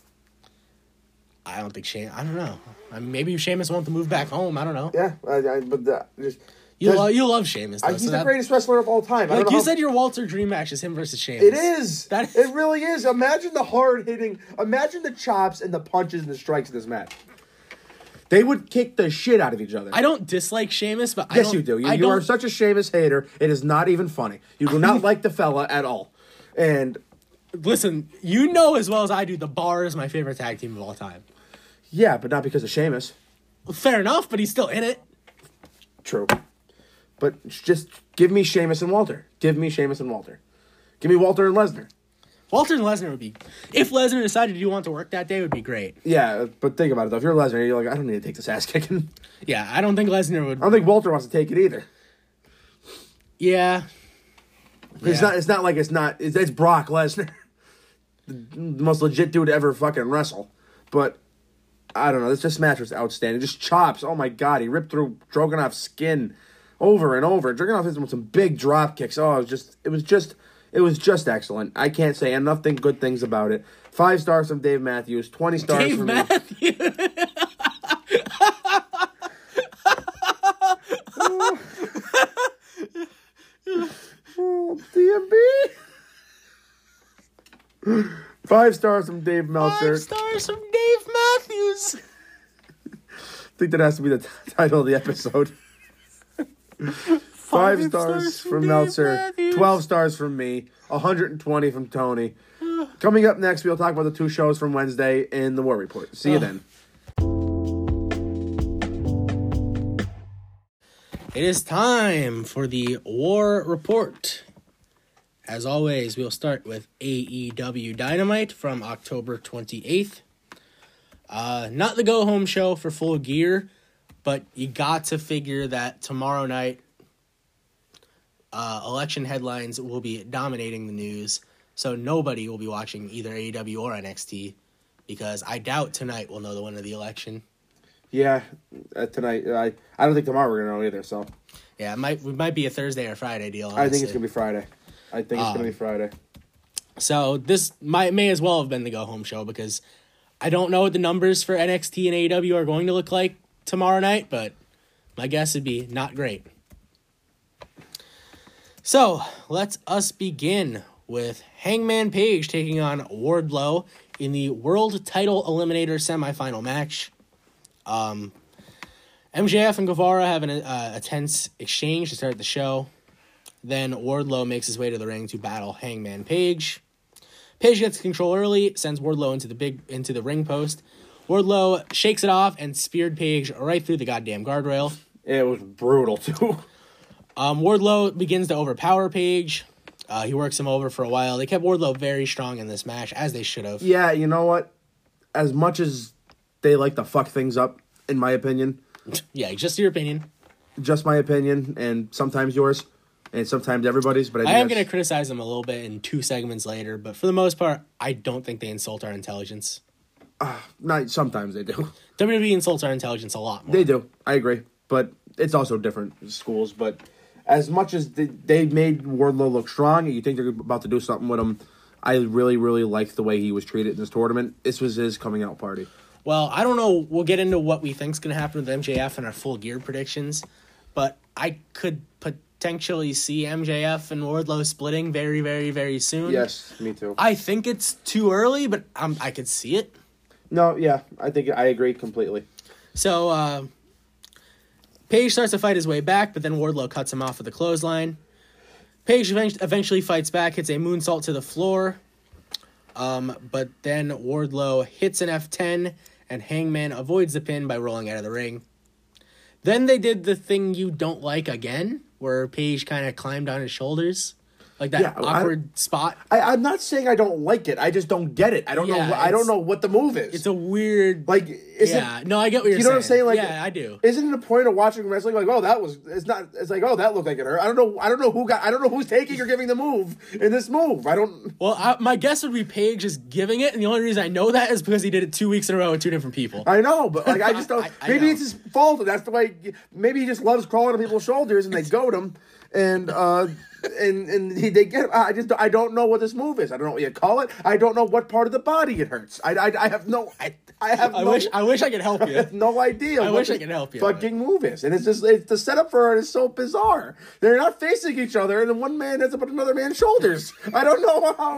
I don't think Sheamus. I don't know. I mean, maybe Sheamus wants to move back home. I don't know. Yeah, I, I, but the, just You Does- love you love Sheamus. Though, I, so he's the that- greatest wrestler of all time. I don't Like know you how- said, your Walter Dream match is him versus Sheamus. It is. That- It really is. Imagine the hard hitting. Imagine the chops and the punches and the strikes in this match. They would kick the shit out of each other. I don't dislike Sheamus, but I yes, don't, you do. You, I you don't, are such a Sheamus hater. It is not even funny. You do not like the fella at all. And listen. You know as well as I do, the Bar is my favorite tag team of all time. yeah, but not because of Sheamus. Fair enough, but he's still in it. True. But just give me Sheamus and Walter. Give me Sheamus and Walter. Give me Walter and Lesnar. Walter and Lesnar would be, if Lesnar decided you want to work that day, it would be great. Yeah, but think about it though. If you're Lesnar, you're like, I don't need to take this ass kicking. Yeah, I don't think Lesnar would. I don't think Walter wants to take it either. Yeah, It's Yeah. not. It's not like it's not. It's, it's Brock Lesnar, the, the most legit dude to ever fucking wrestle. But I don't know. This this match was outstanding. Just chops. Oh my god, he ripped through Dragunov's skin over and over. Dragunov hit him with some big drop kicks. Oh, it was just. It was just. It was just excellent. I can't say enough thing, good things about it. Five stars from Dave Matthews. Twenty stars Dave from Matthews. me. Oh, D M B. Five stars from Dave Meltzer. Five stars from Dave Matthews. I think that has to be the t- title of the episode. Five, Five stars, stars from from Dave Meltzer, Matthews. twelve stars from me, one hundred twenty from Tony. Coming up next, we'll talk about the two shows from Wednesday in the War Report. See you Oh. then. It is time for the War Report. As always, we'll start with A E W Dynamite from October twenty-eighth. Uh, not the go-home show for Full Gear, but you got to figure that tomorrow night, uh, election headlines will be dominating the news, so nobody will be watching either A E W or N X T, because I doubt tonight we'll know the winner of the election. Yeah, uh, tonight. I I don't think tomorrow we're gonna know either. So Yeah, it might, it might be a Thursday or Friday deal. I think honestly. it's gonna be Friday. I think it's Um, gonna be Friday. So this might may as well have been the go home show, because I don't know what the numbers for N X T and A E W are going to look like tomorrow night, but my guess would be not great. So let us begin with Hangman Page taking on Wardlow in the World Title Eliminator semifinal match. Um, M J F and Guevara have an, uh, a tense exchange to start the show. Then Wardlow makes his way to the ring to battle Hangman Page. Page gets control early, sends Wardlow into the big into the ring post. Wardlow shakes it off and speared Page right through the goddamn guardrail. It was brutal too. Um, Wardlow begins to overpower Page. Uh, he works him over for a while. They kept Wardlow very strong in this match, as they should have. Yeah, you know what? As much as they like to fuck things up, in my opinion, Yeah, just your opinion. just my opinion, and sometimes yours, and sometimes everybody's. But I, I think am that's- going to criticize them a little bit in two segments later, but for the most part, I don't think they insult our intelligence. Not sometimes they do. W W E insults our intelligence a lot more. They do. I agree, but it's also different schools. But as much as they, they made Wardlow look strong, and you think they're about to do something with him, I really, really liked the way he was treated in this tournament. This was his coming out party. Well, I don't know. We'll get into what we think's going to happen with M J F and our full gear predictions, but I could potentially see M J F and Wardlow splitting very, very, very soon. Yes, me too. I think it's too early, but um, I could see it. No, yeah, I think I agree completely. So, uh, Page starts to fight his way back, but then Wardlow cuts him off with a clothesline. Page eventually fights back, hits a moonsault to the floor, um, but then Wardlow hits an F ten, and Hangman avoids the pin by rolling out of the ring. Then they did the thing you don't like again, where Page kind of climbed on his shoulders. Like that Yeah, awkward I, spot. I, I'm not saying I don't like it. I just don't get it. I don't Yeah, know. I don't it's- know what the move is. It's a weird... like. Is yeah, it, no, I get what you're saying. you know what I'm saying? Like, yeah, I do. Isn't it the point of watching wrestling? Like, oh, that was. It's not. It's like, oh, that looked like it hurt. I don't know. I don't know who got. I don't know who's taking or giving the move in this move. I don't. Well, I, my guess would be Page just giving it, and the only reason I know that is because he did it two weeks in a row with two different people. I know, but like, I just don't. I- I maybe know. it's his fault. And that's the way. Maybe he just loves crawling on people's shoulders and they goad him, and uh, and and he, they get. I just. I don't know what this move is. I don't know what you call it. I don't know what part of the body it hurts. I. I, I have no. I. I have. I no, wish I wish I could help I you. have no idea. I what wish I this could help you. Fucking move is, and it's just it's, the setup for it is so bizarre. They're not facing each other, and then one man ends up on another man's shoulders. I don't know how.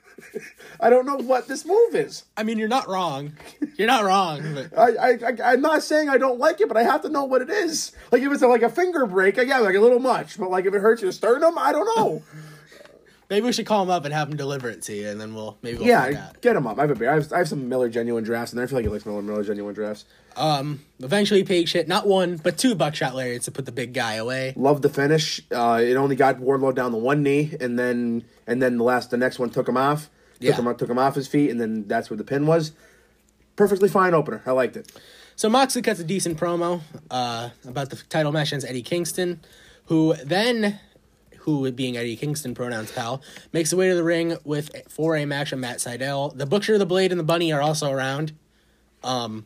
I don't know what this move is. I mean, you're not wrong. You're not wrong. But I, I, I I'm not saying I don't like it, but I have to know what it is. Like if it's a, like a finger break, I yeah, like a little much. But like if it hurts your sternum, I don't know. maybe we should call him up and have him deliver it to you, and then we'll maybe we'll find Yeah, out. get him up. I have a beer. I have, I have some Miller Genuine drafts in there. I feel like he likes Miller Miller Genuine drafts. Um, eventually Page hit not one but two buckshot lariats to put the big guy away. Love the finish. Uh, it only got Wardlow down to one knee, and then and then the last the next one took him off. Took Yeah. him took him off his feet, and then that's where the pin was. Perfectly fine opener. I liked it. So Moxley cuts a decent promo uh, about the title match against Eddie Kingston, who then, who being Eddie Kingston, pronouns pal, makes the way to the ring with for a match of Matt Sydal. The Butcher, the Blade, and the Bunny are also around. Um,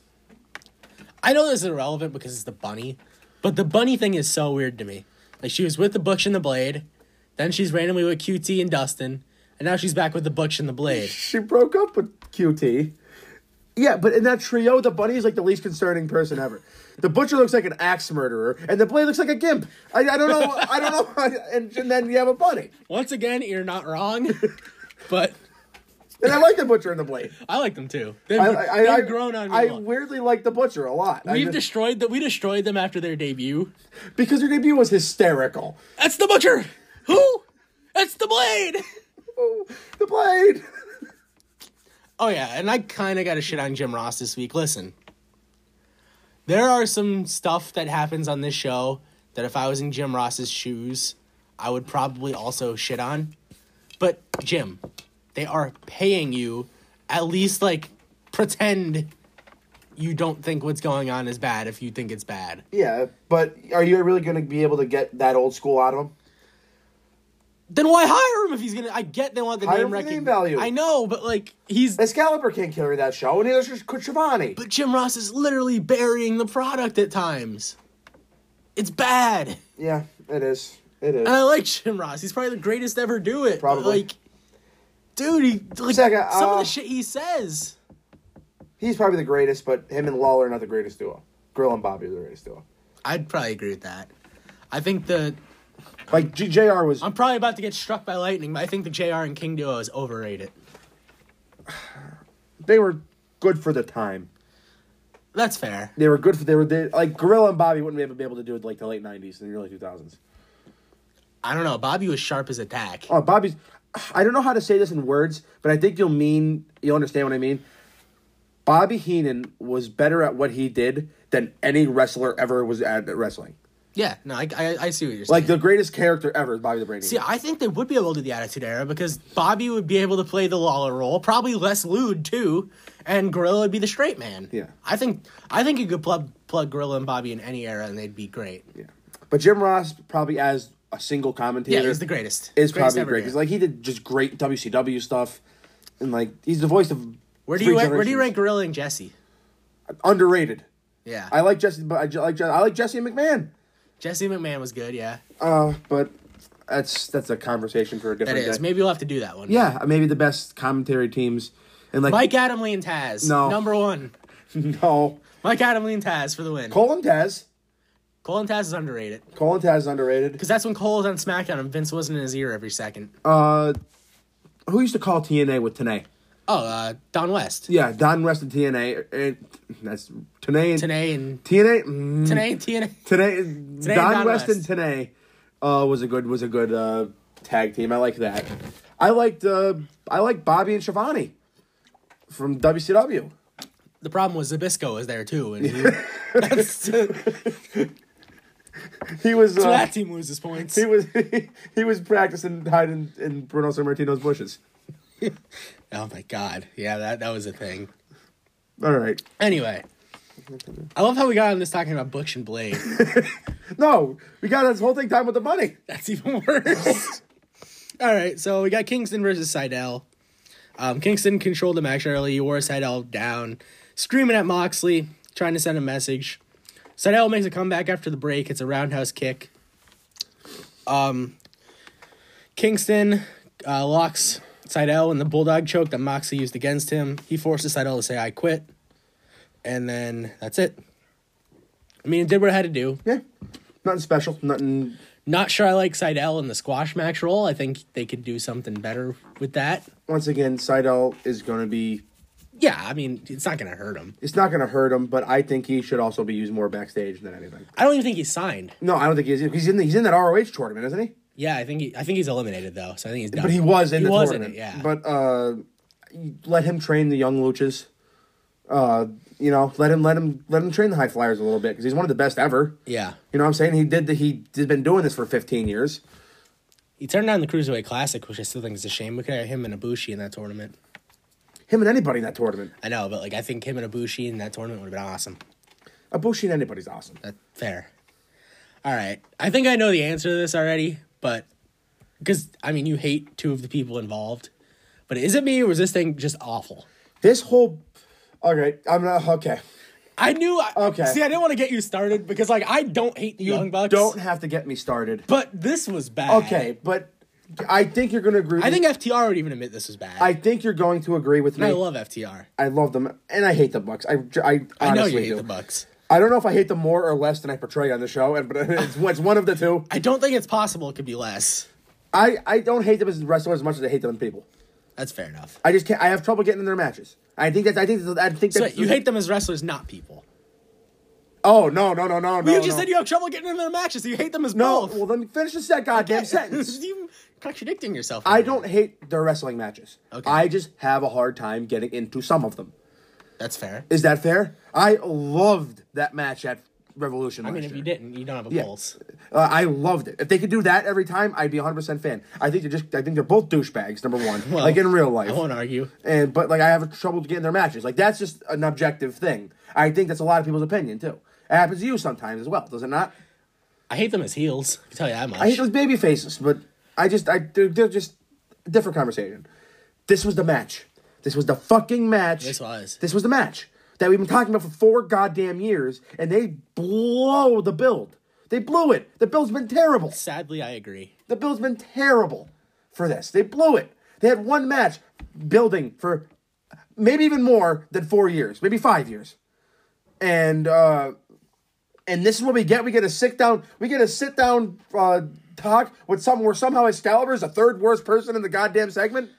I know this is irrelevant because it's the Bunny, but the Bunny thing is so weird to me. Like, she was with the Butch and the Blade, then she's randomly with Q T and Dustin, and now she's back with the Butch and the Blade. She broke up with Q T. Yeah, but in that trio, the Bunny is like the least concerning person ever. The Butcher looks like an axe murderer, and the Blade looks like a gimp. I, I don't know. I don't know. And, and then you have a Bunny. Once again, you're not wrong, but And I like the Butcher and the Blade. I like them too. They've, I, I, they've I, grown on me. I a lot. weirdly like the Butcher a lot. I We've just- destroyed that. We destroyed them after their debut. because their debut was hysterical. That's the Butcher. Who? That's the Blade. Oh, the Blade. Oh yeah, and I kind of got to shit on Jim Ross this week. Listen, there are some stuff that happens on this show that if I was in Jim Ross's shoes, I would probably also shit on. But Jim, they are paying you. At least like pretend you don't think what's going on is bad if you think it's bad. Yeah, but are you really going to be able to get that old school out of him? Then why hire him if he's gonna? I get they want the Hire name him for recognition. name value. I know, but like he's. Excalibur can't carry that show, and neither should Shivani. But Jim Ross is literally burying the product at times. It's bad. Yeah, it is. It is. And I like Jim Ross. He's probably the greatest to ever do it. But, Probably. like, dude, he like Second, some of uh, the shit he says. He's probably the greatest, but him and Lawler are not the greatest duo. Grill and Bobby are the greatest duo. I'd probably agree with that. I think the Like G- J R was. I'm probably about to get struck by lightning, but I think the J R and King duo is overrated. They were good for the time. That's fair. They were good for. They were they, like Gorilla and Bobby wouldn't be able, be able to do it like the late nineties and the early two thousands. I don't know. Bobby was sharp as a tack. Oh, Bobby's. I don't know how to say this in words, but I think you'll mean you'll understand what I mean. Bobby Heenan was better at what he did than any wrestler ever was at wrestling. Yeah, no, I, I, I see what you're saying. Like the greatest character ever is Bobby the Brain. See, I think they would be able to do the Attitude Era because Bobby would be able to play the Lawler role, probably less lewd too, and Gorilla would be the straight man. Yeah. I think I think you could plug plug Gorilla and Bobby in any era and they'd be great. Yeah, but Jim Ross probably as a single commentator. Yeah, he's the greatest. Is Greatest probably ever, great yeah. because like he did just great W C W stuff, and like he's the voice of Where do Three you rank, where do you generations. rank Gorilla and Jesse? Underrated. Yeah, I like Jesse, but I ju- like I like Jesse McMahon. Jesse McMahon was good. Yeah, Uh, but that's that's a conversation for a that different is. day. Maybe we'll have to do that one. Yeah, maybe the best commentary teams and like Mike Adamle and Taz. No. Number one. no Mike Adamle and Taz for the win. Cole and Taz. Cole and Taz is underrated. Cole and Taz is underrated. Because that's when Cole was on SmackDown and Vince wasn't in his ear every second. Uh, who used to call T N A with Tenay? Oh, uh, Don West. Yeah, Don West and T N A. And that's Tenay and Tenay and T N A. Mm, Tenay and T N A. Tenay, and Don, Don West, West. and Tenay uh, was a good was a good uh, tag team. I like that. I liked uh, I like Bobby and Shivani from W C W. The problem was Zabisco was there too, and he, that's so He was uh, that team loses points. he was he, he was practicing hiding in Bruno Sammartino's bushes. Oh my god, yeah, that that was a thing. All right. Anyway, I love how we got on this talking about Butch and Blade. No, we got this whole thing time with the money. That's even worse. All right, so we got Kingston versus Seidel. Um, Kingston controlled the match early. He wore Seidel down, screaming at Moxley, trying to send a message. Seidel makes a comeback after the break. It's a roundhouse kick. Um, Kingston uh, locks Seidel in the bulldog choke that Moxley used against him. He forces Seidel to say, "I quit." And then that's it. I mean, it did what it had to do. Yeah, nothing special. Nothing. Not sure I like Seidel in the squash match role. I think they could do something better with that. Once again, Seidel is going to be. Yeah, I mean, it's not going to hurt him. It's not going to hurt him, but I think he should also be used more backstage than anything. I don't even think he's signed. No, I don't think he is. He's in. The, he's in that R O H tournament, isn't he? Yeah, I think he, I think he's eliminated though, so I think he's done. But he was in he the was tournament. in it, yeah. But uh, let him train the young luchas. Uh, you know, let him let him let him train the high flyers a little bit because he's one of the best ever. Yeah, You know what I'm saying? He did the, he has been doing this for fifteen years. he turned down the Cruiserweight Classic, which I still think is a shame. We could have him and Ibushi in that tournament. Him and anybody in that tournament. I know, but like I think him and Ibushi in that tournament would have been awesome. Ibushi and anybody's awesome. That's fair. All right, I think I know the answer to this already, but because I mean, you hate two of the people involved, but is it me or was this thing just awful? This whole. Okay, I'm not okay. I knew. I, Okay. See, I didn't want to get you started because, like, I don't hate the You Young Bucks. don't have to get me started. But this was bad. Okay, but I think you're going to agree. I think F T R would even admit this was bad. I think you're going to agree with and me. I love F T R. I love them, and I hate the Bucks. I, I, honestly I know you hate do. the Bucks. I don't know if I hate them more or less than I portray on the show, and but it's, it's one of the two. I don't think it's possible it could be less. I, I don't hate them as wrestlers as much as I hate them as people. That's fair enough. I just can't. I have trouble getting in their matches. I think that's. I think. That's, I think So that's. wait, you hate them as wrestlers, not people. Oh no no no no no! you just no. said you have trouble getting in their matches. So you hate them as No, both. well let me finish this that goddamn sentence. You contradicting yourself. I right don't now. hate their wrestling matches. Okay. I just have a hard time getting into some of them. That's fair. Is that fair? I loved that match at Revolution. I mean, last if year. you didn't, you don't have a Yeah. pulse. Uh, I loved it. If they could do that every time, I'd be a hundred percent fan. I think they're just. I think they're both douchebags. Number one, Well, like in real life. I won't argue. And but like I have trouble getting their matches. Like that's just an objective thing. I think that's a lot of people's opinion too. It happens to you sometimes as well, does it not? I hate them as heels. I can tell you that much. I hate those baby faces, but I just I they're, they're just a different conversation. This was the match. This was the fucking match. This was. This was the match that we've been talking about for four goddamn years, and they blow the build. They blew it. The build's been terrible. Sadly, I agree. The build's been terrible for this. They blew it. They had one match building for maybe even more than four years, maybe five years. And uh, and this is what we get. We get a sit down. We get a sit down uh, talk with some where somehow Excalibur is the third worst person in the goddamn segment.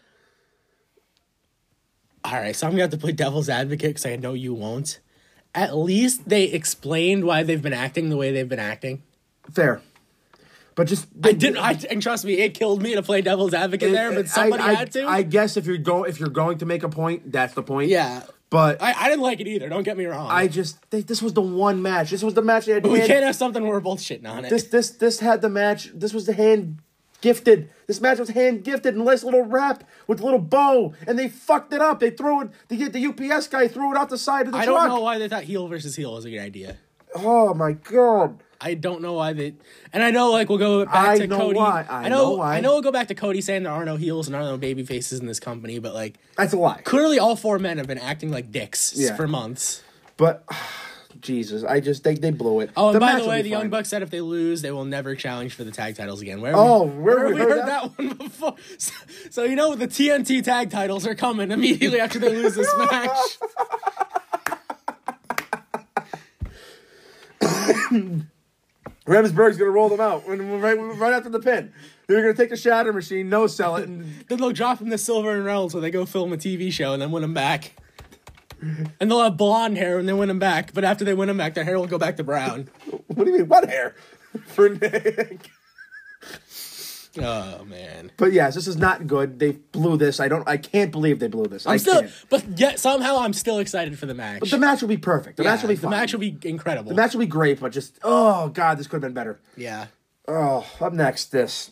All right, so I'm gonna have to play devil's advocate because I know you won't. At least they explained why they've been acting the way they've been acting. Fair, but just I didn't. I and trust me, it killed me to play devil's advocate there, but somebody I, I, had to. I guess if you're go if you're going to make a point, that's the point. yeah, But I, I didn't like it either. Don't get me wrong. I just they, this was the one match. This was the match they had. but we hand- can't have something where we're both shitting on it. This this this had the match. This was the hand gifted. This match was hand gifted and nice little wrap with a little bow, and they fucked it up. They threw it. They get the U P S guy threw it out the side of the I truck. don't know why they thought heel versus heel was a good idea. Oh my god! I don't know why they, and I know like we'll go back I to know Cody. why. I I know, know why. I know we'll go back to Cody saying there are no heels and there are no baby faces in this company, but like That's a lie. clearly all four men have been acting like dicks Yeah. for months. But Jesus, I just they they blew it. Oh, and by match the will way, be the fine. Young Bucks said if they lose, they will never challenge for the tag titles again. Where Oh, we, where where we we heard heard that? that one before. So, so you know the T N T tag titles are coming immediately after they lose this match. Remsburg's gonna roll them out when right, right after the pin. They're gonna take the shatter machine, no sell it, and Then they'll drop him the Silver and Reynolds when they go film a T V show and then win him back. And they'll have blonde hair when they win him back, but after they win him back, their hair will go back to brown. what do you mean? What hair? For Nick. Oh man! But yes, this is not good. They blew this. I don't. I can't believe they blew this. I'm I still, can't. but yet somehow I'm still excited for the match. But the match will be perfect. The Yeah, match will be the fine. match will be incredible. The match will be great. But just oh god, this could have been better. yeah. Oh, up next, this.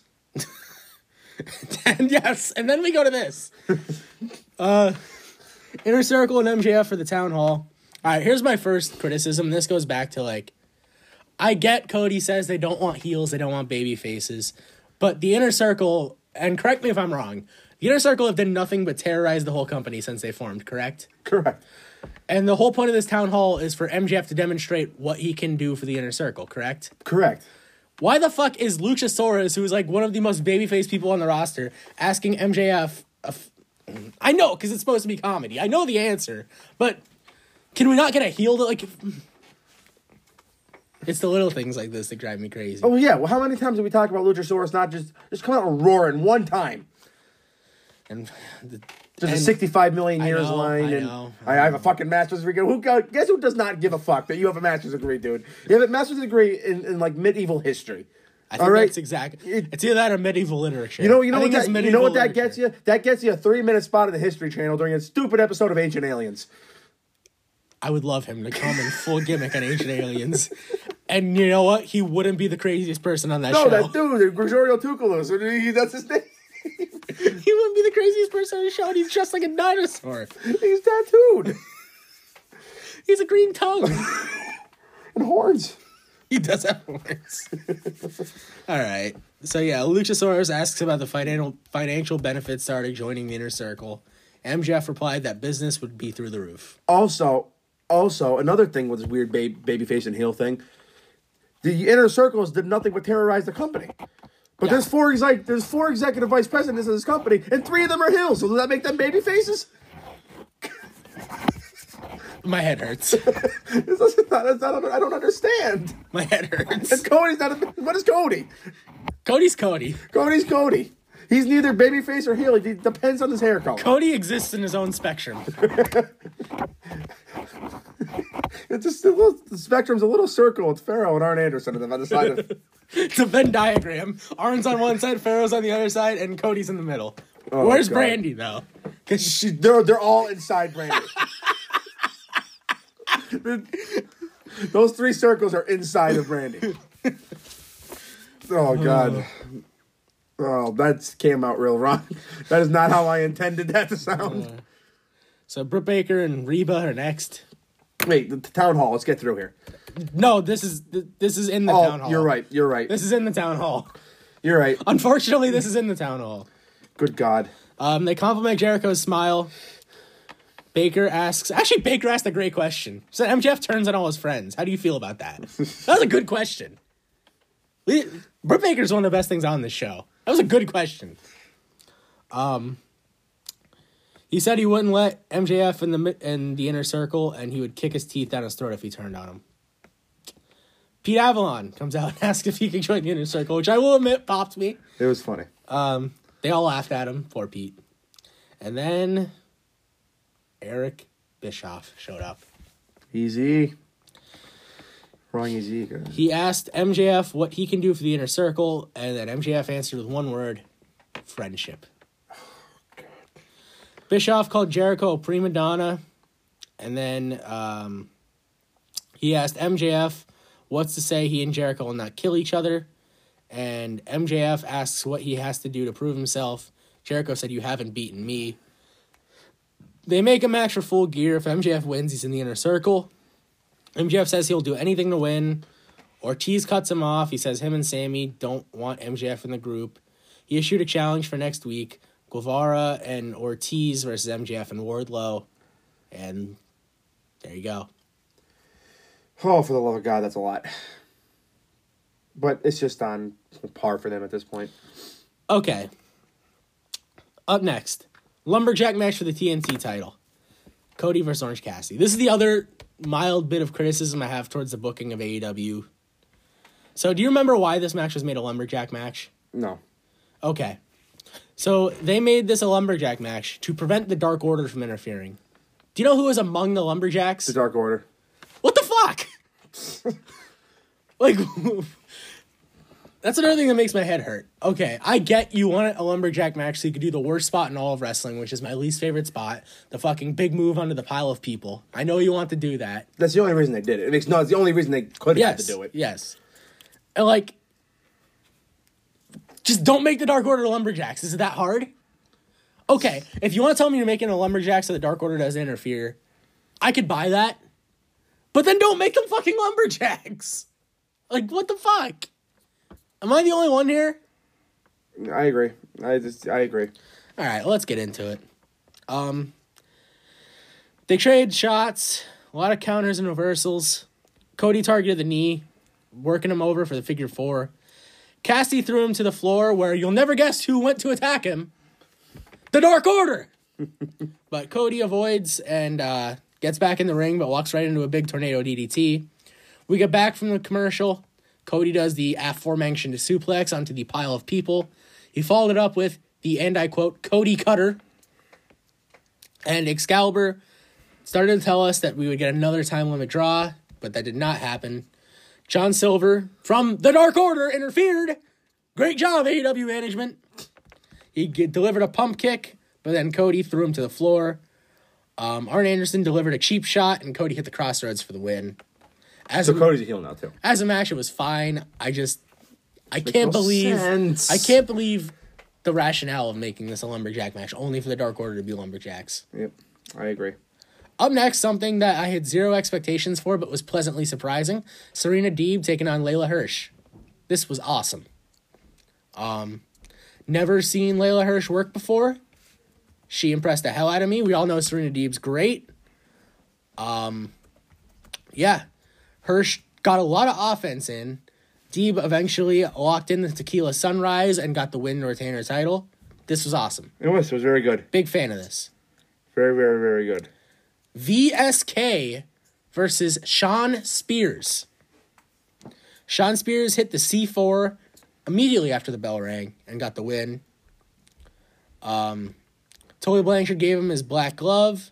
And yes, and then we go to this. uh, Inner Circle and M J F for the Town Hall. All right, here's my first criticism. This goes back to like, I get Cody says they don't want heels, they don't want baby faces, but the Inner Circle, and correct me if I'm wrong, the Inner Circle have done nothing but terrorize the whole company since they formed, correct? Correct. And the whole point of this Town Hall is for M J F to demonstrate what he can do for the Inner Circle, correct? Correct. Why the fuck is Luchasaurus, who's like one of the most babyface people on the roster, asking M J F? A f- I know, because it's supposed to be comedy. I know the answer, but can we not get a heel to like? It's the little things like this that drive me crazy. Oh yeah. Well, how many times did we talk about Luchasaurus not just just come out and roaring one time? And the, Just and a sixty-five million I years know, line, I and know, I, I have a fucking master's degree. Who go- guess who does not give a fuck that you have a master's degree, dude? You have a master's degree in, in like medieval history. I think All right? that's exactly. It's either that or medieval literature. You know, you know I what think that, it's you know what medieval that gets literature. you? That gets you a three-minute spot of the History Channel during a stupid episode of Ancient Aliens. I would love him to come in full gimmick on Ancient Aliens. And you know what? He wouldn't be the craziest person on that No, show. that dude, Gregorio Tuculos, he- that's his name. He wouldn't be the craziest person on the show, and he's just like a dinosaur. He's tattooed He's a green tongue. and horns. He does have horns. All right. So yeah, Luchasaurus asks about the financial financial benefits starting joining the Inner Circle. M J F replied that business would be through the roof. Also, also another thing with this weird ba- babyface and heel thing, the Inner Circles did nothing but terrorize the company. But Yeah. there's four exec- there's four executive vice presidents of this company, and three of them are heels. So does that make them baby faces? My head hurts. This is not, it's not, I don't understand. My head hurts. And Cody's not. A, what is Cody? Cody's Cody. Cody's Cody. He's neither babyface or heel. It depends on his hair color. Cody exists in his own spectrum. It's just a little, the spectrum's a little circle with Pharaoh and Arn Anderson on the other side of it. It's a Venn diagram. Arn's on one side, Pharaoh's on the other side, and Cody's in the middle. Oh, Where's God. Brandy though? Because She, they're, they're all inside Brandy. Those three circles are inside of Brandy. Oh, God. Oh, that came out real wrong. That is not how I intended that to sound. so Britt Baker and Reba are next. Wait, the, the town hall. Let's get through here. No, this is this is in the Oh, town hall. you're right. You're right. This is in the town hall. You're right. Unfortunately, this is in the town hall. Good God. Um, they compliment Jericho's smile. Baker asks, actually, Baker asked a great question. So M J F turns on all his friends. How do you feel about that? That was a good question. We, Britt Baker's one of the best things on this show. That was a good question. Um, he said he wouldn't let M J F in the mi- in the Inner Circle, and he would kick his teeth down his throat if he turned on him. Pete Avalon comes out and asks if he can join the Inner Circle, which I will admit popped me. It was funny. Um, they all laughed at him, poor Pete. And then Eric Bischoff showed up. Easy. Wrong easy. guys. He asked M J F what he can do for the Inner Circle, and then M J F answered with one word, friendship. Bischoff called Jericho a prima donna, and then um, he asked M J F what's to say he and Jericho will not kill each other, and M J F asks what he has to do to prove himself. Jericho said, "You haven't beaten me." They make a match for Full Gear. If M J F wins, he's in the Inner Circle. M J F says he'll do anything to win, Ortiz cuts him off. He says him and Sammy don't want M J F in the group. He issued a challenge for next week. Guevara and Ortiz versus M J F and Wardlow. And there you go. Oh, for the love of God, that's a lot. But it's just on par for them at this point. Okay. Up next, Lumberjack match for the T N T title. Cody versus Orange Cassidy. This is the other mild bit of criticism I have towards the booking of A E W. So do you remember why this match was made a Lumberjack match? No. Okay. So they made this a Lumberjack match to prevent the Dark Order from interfering. Do you know who was among the Lumberjacks? The Dark Order. What the fuck? Like, that's another thing that makes my head hurt. Okay, I get you want a Lumberjack match so you could do the worst spot in all of wrestling, which is my least favorite spot, the fucking big move onto the pile of people. I know you want to do that. That's the only reason they did it. It makes no. It's the only reason they could have Yes, had to do it. yes. And, like, just don't make the Dark Order Lumberjacks. Is it that hard? Okay, if you want to tell me you're making a Lumberjack so the Dark Order doesn't interfere, I could buy that. But then don't make them fucking Lumberjacks. Like, what the fuck? Am I the only one here? I agree. I just I agree. All right, let's get into it. Um, they trade shots, a lot of counters and reversals. Cody targeted the knee, working him over for the figure four. Cassidy threw him to the floor where you'll never guess who went to attack him. The Dark Order! But Cody avoids and uh, gets back in the ring, but walks right into a big tornado D D T. We get back from the commercial. Cody does the aforementioned suplex onto the pile of people. He followed it up with the, and I quote, Cody Cutter. And Excalibur started to tell us that we would get another time limit draw, but that did not happen. John Silver from the Dark Order interfered. Great job, A E W management. He get, delivered a pump kick, but then Cody threw him to the floor. Um, Arn Anderson delivered a cheap shot, and Cody hit the crossroads for the win. As So a, Cody's a heel now too. As a match, it was fine. I just, I Makes can't no believe, sense. I can't believe the rationale of making this a Lumberjack match, only for the Dark Order to be Lumberjacks. Yep, I agree. Up next, something that I had zero expectations for, but was pleasantly surprising. Serena Deeb taking on Layla Hirsch. This was awesome. Um, never seen Layla Hirsch work before. She impressed the hell out of me. We all know Serena Deeb's great. Um, yeah. Hirsch got a lot of offense in. Deeb eventually locked in the Tequila Sunrise and got the win to retain her title. This was awesome. It was. It was very good. Big fan of this. Very, very, very good. V S K versus Sean Spears. Sean Spears hit the C four immediately after the bell rang and got the win. Um, Tully Blanchard gave him his black glove.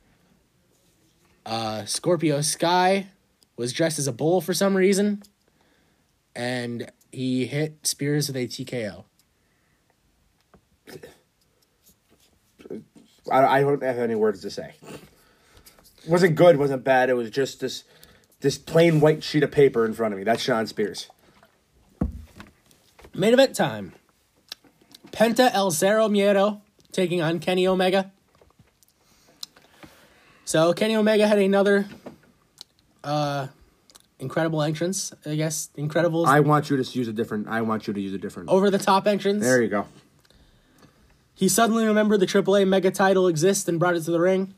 Uh, Scorpio Sky was dressed as a bull for some reason. And he hit Spears with a T K O. I, I don't have any words to say. It wasn't good, wasn't bad. It was just this this plain white sheet of paper in front of me. That's Sean Spears. Main event time. Penta El Zero Miedo taking on Kenny Omega. So Kenny Omega had another uh, incredible entrance, I guess. Incredible. I want you to use a different. I want you to use a different. Over the top entrance. There you go. He suddenly remembered the triple A Mega title exists and brought it to the ring.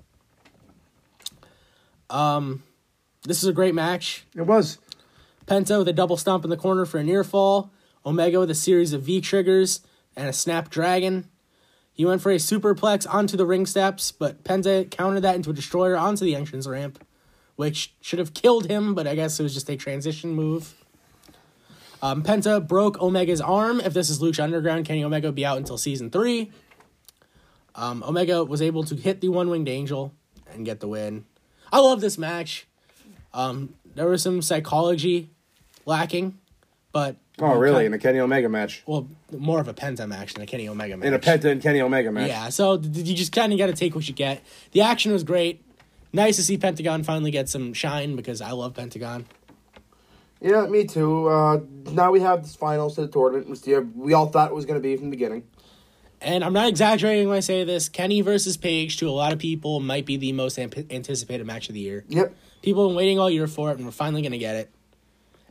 Um, this is a great match. It was. Penta with a double stomp in the corner for a near fall. Omega with a series of V triggers and a snap dragon. He went for a superplex onto the ring steps, but Penta countered that into a destroyer onto the entrance ramp, which should have killed him, but I guess it was just a transition move. Um, Penta broke Omega's arm. If this is Lucha Underground, Kenny Omega would be out until season three. Um, Omega was able to hit the One-Winged Angel and get the win. I love this match. Um, there was some psychology lacking, but... Oh, really? In a Kenny Omega match? Well, more of a Penta match than a Kenny Omega match. In a Penta and Kenny Omega match? Yeah, so you just kind of got to take what you get. The action was great. Nice to see Pentagon finally get some shine because I love Pentagon. Yeah, me too. Uh, now we have this finals to the tournament. We all thought it was going to be from the beginning. And I'm not exaggerating when I say this. Kenny versus Paige, to a lot of people, might be the most amp- anticipated match of the year. Yep. People have been waiting all year for it, and we're finally going to get it.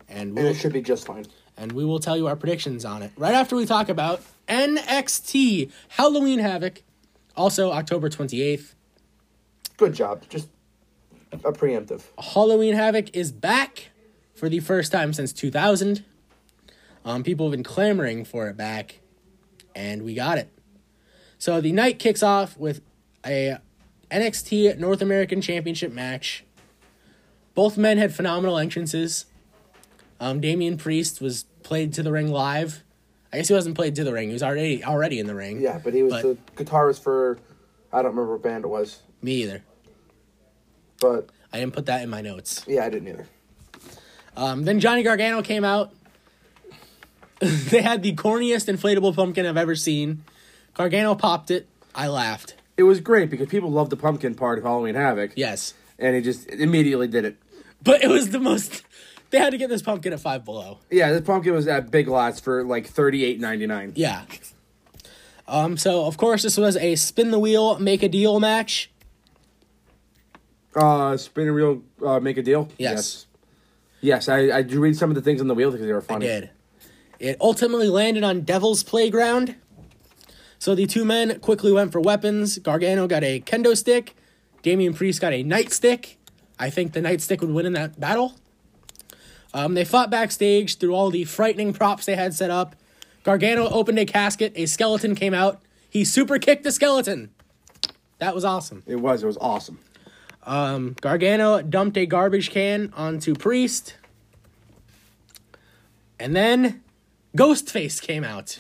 And And we'll, it should be just fine. and we will tell you our predictions on it right after we talk about N X T Halloween Havoc, also October twenty-eighth. Good job. Just a preemptive. Halloween Havoc is back for the first time since two thousand. Um, people have been clamoring for it back, and we got it. So the night kicks off with a N X T North American Championship match. Both men had phenomenal entrances. Um, Damian Priest was played to the ring live. I guess he wasn't played to the ring. He was already already in the ring. Yeah, but he was But- the guitarist for, I don't remember what band it was. Me either. But, I didn't put that in my notes. yeah, I didn't either. Um, then Johnny Gargano came out. They had the corniest inflatable pumpkin I've ever seen. Gargano popped it. I laughed. It was great because people loved the pumpkin part of Halloween Havoc. Yes. And he just immediately did it. But it was the most... They had to get this pumpkin at Five Below. Yeah, the pumpkin was at Big Lots for like thirty-eight ninety-nine. Yeah. Um. So, of course, this was a spin the wheel, make a deal match. Uh, spin a reel, uh, make a deal? Yes. Yes, yes I, I did read some of the things on the wheel because they were I funny. did. It ultimately landed on Devil's Playground. So the two men quickly went for weapons. Gargano got a kendo stick. Damian Priest got a nightstick. I think the nightstick would win in that battle. Um, they fought backstage through all the frightening props they had set up. Gargano opened a casket. A skeleton came out. He super kicked the skeleton. That was awesome. It was. It was awesome. Um, Gargano dumped a garbage can onto Priest. And then Ghostface came out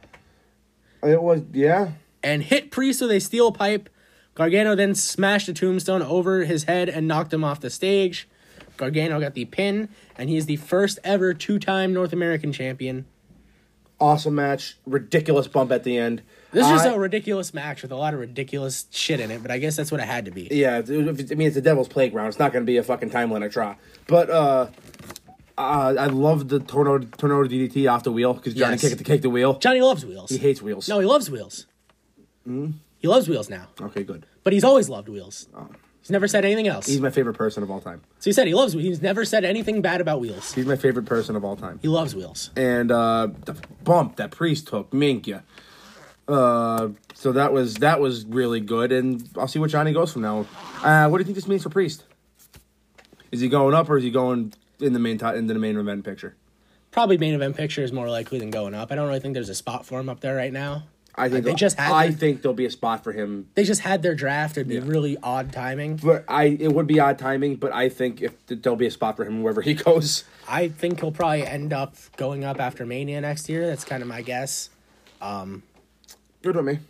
It was, yeah. and hit Priest with a steel pipe. Gargano then smashed a tombstone over his head and knocked him off the stage. Gargano got the pin, and he is the first ever two-time North American champion. Awesome match. Ridiculous bump at the end. This is I- a ridiculous match with a lot of ridiculous shit in it, but I guess that's what it had to be. Yeah, it- it- I mean, it's the Devil's Playground. It's not going to be a fucking time limit draw. But, uh... Uh, I love the tornado, tornado D D T off the wheel because Johnny Yes. kicked it to kick the wheel. Johnny loves wheels. He hates wheels. No, he loves wheels. Mm? He loves wheels now, Okay, good. but he's always loved wheels. He's never said anything else. He's my favorite person of all time. So he said he loves. He's never said anything bad about wheels. He's my favorite person of all time. He loves wheels. And uh, the bump that Priest took, Minkya. Uh, so that was that was really good, and I'll see where Johnny goes from now. Uh, what do you think this means for Priest? Is he going up or is he going in the main t- into the main event picture? Probably main event picture is more likely than going up. I don't really think there's a spot for him up there right now. I think they just had I their- think there'll be a spot for him. They just had their draft. It'd be Yeah. really odd timing. But I it would be odd timing, but I think if there'll be a spot for him wherever he goes. I think he'll probably end up going up after Mania next year. That's kind of my guess. Good with me.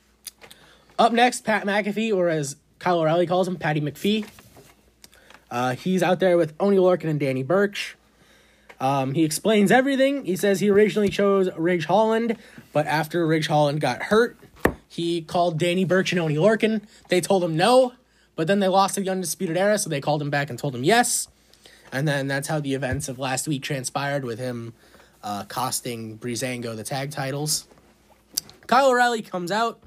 Up next, Pat McAfee, or as Kyle O'Reilly calls him, Patty McPhee. Uh, he's out there with Oney Lorcan and Danny Burch. Um, he explains everything. He says he originally chose Ridge Holland, but after Ridge Holland got hurt, he called Danny Burch and Oney Lorcan. They told him no, but then they lost to the Undisputed Era, so they called him back and told him yes. And then that's how the events of last week transpired, with him uh, costing Breezango the tag titles. Kyle O'Reilly comes out.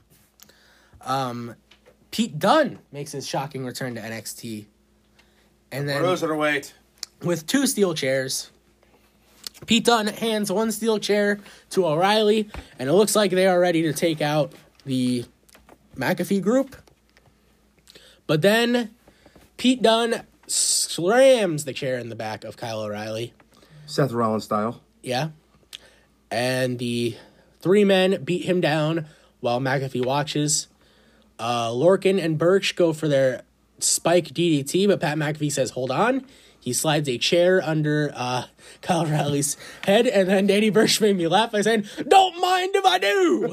Um, Pete Dunne makes his shocking return to N X T. And then Cruiserweight. with two steel chairs, Pete Dunne hands one steel chair to O'Reilly, and it looks like they are ready to take out the McAfee group. But then Pete Dunne slams the chair in the back of Kyle O'Reilly. Seth Rollins style. Yeah. And the three men beat him down while McAfee watches. Uh, Lorcan and Burch go for their spike D D T, but Pat McAfee says, hold on. He slides a chair under uh, Kyle O'Reilly's head, and then Danny Burch made me laugh by saying, don't mind if I do!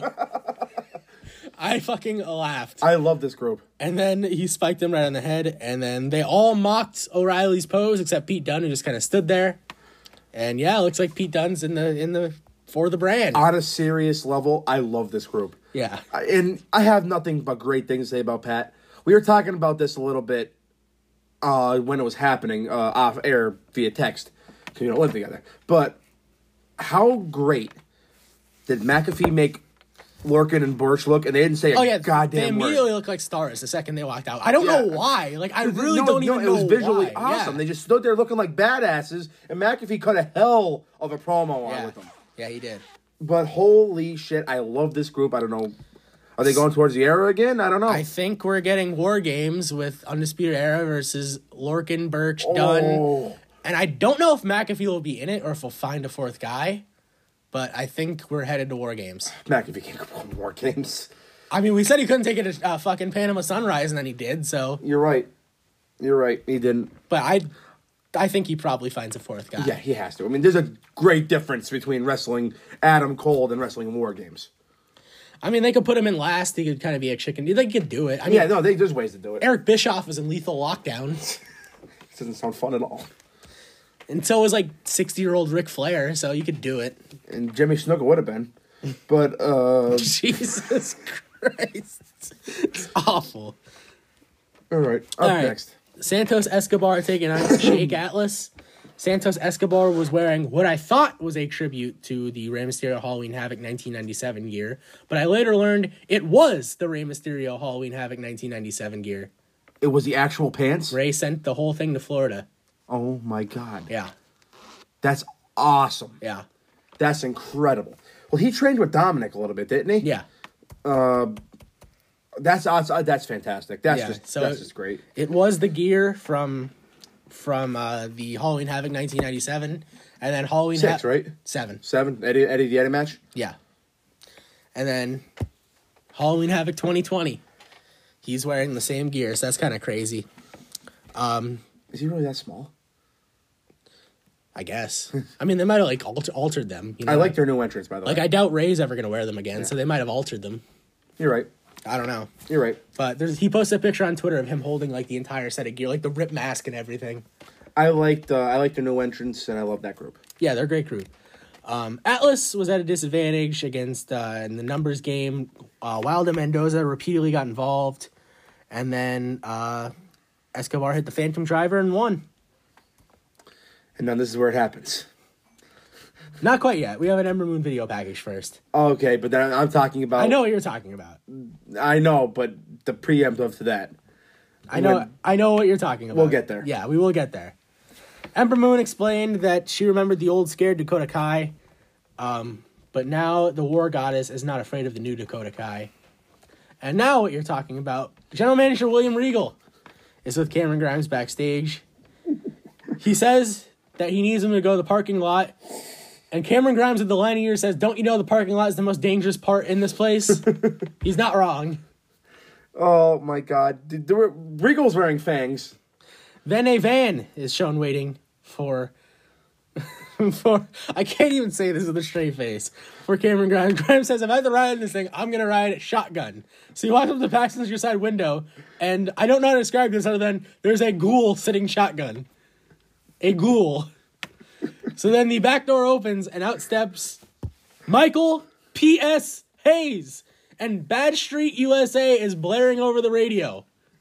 I fucking laughed. I love this group. And then he spiked him right on the head, and then they all mocked O'Reilly's pose, except Pete Dunne, who just kind of stood there. And yeah, it looks like Pete Dunne's in the in the for the brand. On a serious level, I love this group. Yeah. I- And I have nothing but great things to say about Pat. We were talking about this a little bit uh, when it was happening uh, off air via text, because we don't live together. But how great did McAfee make Lorcan and Burch look, and they didn't say a Oh yeah, goddamn they word. immediately looked like stars the second they walked out. I don't Yeah. know why. Like I really no, don't no, even it know was visually why. awesome. Yeah. They just stood there looking like badasses, and McAfee cut a hell of a promo on yeah. with them. Yeah, he did. But holy shit, I love this group. I don't know. Are they going towards the era again? I don't know. I think we're getting War Games with Undisputed Era versus Lorcan, Birch, Dunn. Oh. And I don't know if McAfee will be in it or if we'll find a fourth guy. But I think we're headed to War Games. McAfee can't go on War Games. I mean, we said he couldn't take it to uh, fucking Panama Sunrise, and then he did, so... You're right. You're right. He didn't. But I I think he probably finds a fourth guy. Yeah, he has to. I mean, there's a great difference between wrestling Adam Cole and wrestling War Games. I mean, they could put him in last. He could kind of be a chicken. They could do it. I mean, Yeah, no, they, there's ways to do it. Eric Bischoff was in Lethal Lockdown. It doesn't sound fun at all. And so was, like, sixty-year-old Ric Flair, so you could do it. And Jimmy Snuka would have been. But, uh... Jesus Christ. It's awful. all right, up All right. next. Santos Escobar taking on Shake Atlas. Santos Escobar was wearing what I thought was a tribute to the Rey Mysterio Halloween Havoc nineteen ninety-seven gear, but I later learned it was the Rey Mysterio Halloween Havoc nineteen ninety-seven gear. It was the actual pants? Ray sent the whole thing to Florida. Oh, my God. Yeah, That's awesome. yeah, That's incredible. Well, he trained with Dominic a little bit, didn't he? yeah. That's awesome. That's fantastic. That's Yeah, just so that's it- just great. It was the gear from from uh, the Halloween Havoc nineteen ninety-seven, and then Halloween Six, Ha- right? Seven. Seven. Eddie Eddie the Eddie match. Yeah. And then Halloween Havoc twenty twenty. He's wearing the same gear, so that's kind of crazy. Um, Is he really that small? I guess. I mean, they might have like alter- altered them. You know? I like their new entrance, by the Like, way. I doubt Ray's ever gonna wear them again, so they might have altered them. You're right. I don't know. You're right. But there's, he posted a picture on Twitter of him holding like the entire set of gear, like the rip mask and everything. I liked uh, I liked their new entrance, and I love that group. Yeah, they're a great crew. Um, Atlas was at a disadvantage against uh, in the numbers game. Uh, Wilder Mendoza repeatedly got involved, and then uh, Escobar hit the Phantom Driver and won. And then this is where it happens. Not quite yet. We have an Ember Moon video package first. Okay, but then I'm talking about. I know what you're talking about. I know, but the preemptive to that. I know. When- I know what you're talking about. We'll get there. Yeah, we will get there. Ember Moon explained that she remembered the old scared Dakota Kai, um, but now the War Goddess is not afraid of the new Dakota Kai. And now what you're talking about, General Manager William Regal is with Cameron Grimes backstage. He says that he needs him to go to the parking lot, and Cameron Grimes at the line of year says, "Don't you know the parking lot is the most dangerous part in this place?" He's not wrong. Oh my God! Did- there were- Regal's wearing fangs. Then a van is shown waiting for, for, I can't even say this with a straight face, for Cameron Grimes. Grimes says, if I have to ride in this thing, I'm going to ride shotgun. So he walks up the passenger side window, and I don't know how to describe this other than there's a ghoul sitting shotgun. A ghoul. So then the back door opens, and out steps Michael P S. Hayes. And Bad Street U S A is blaring over the radio.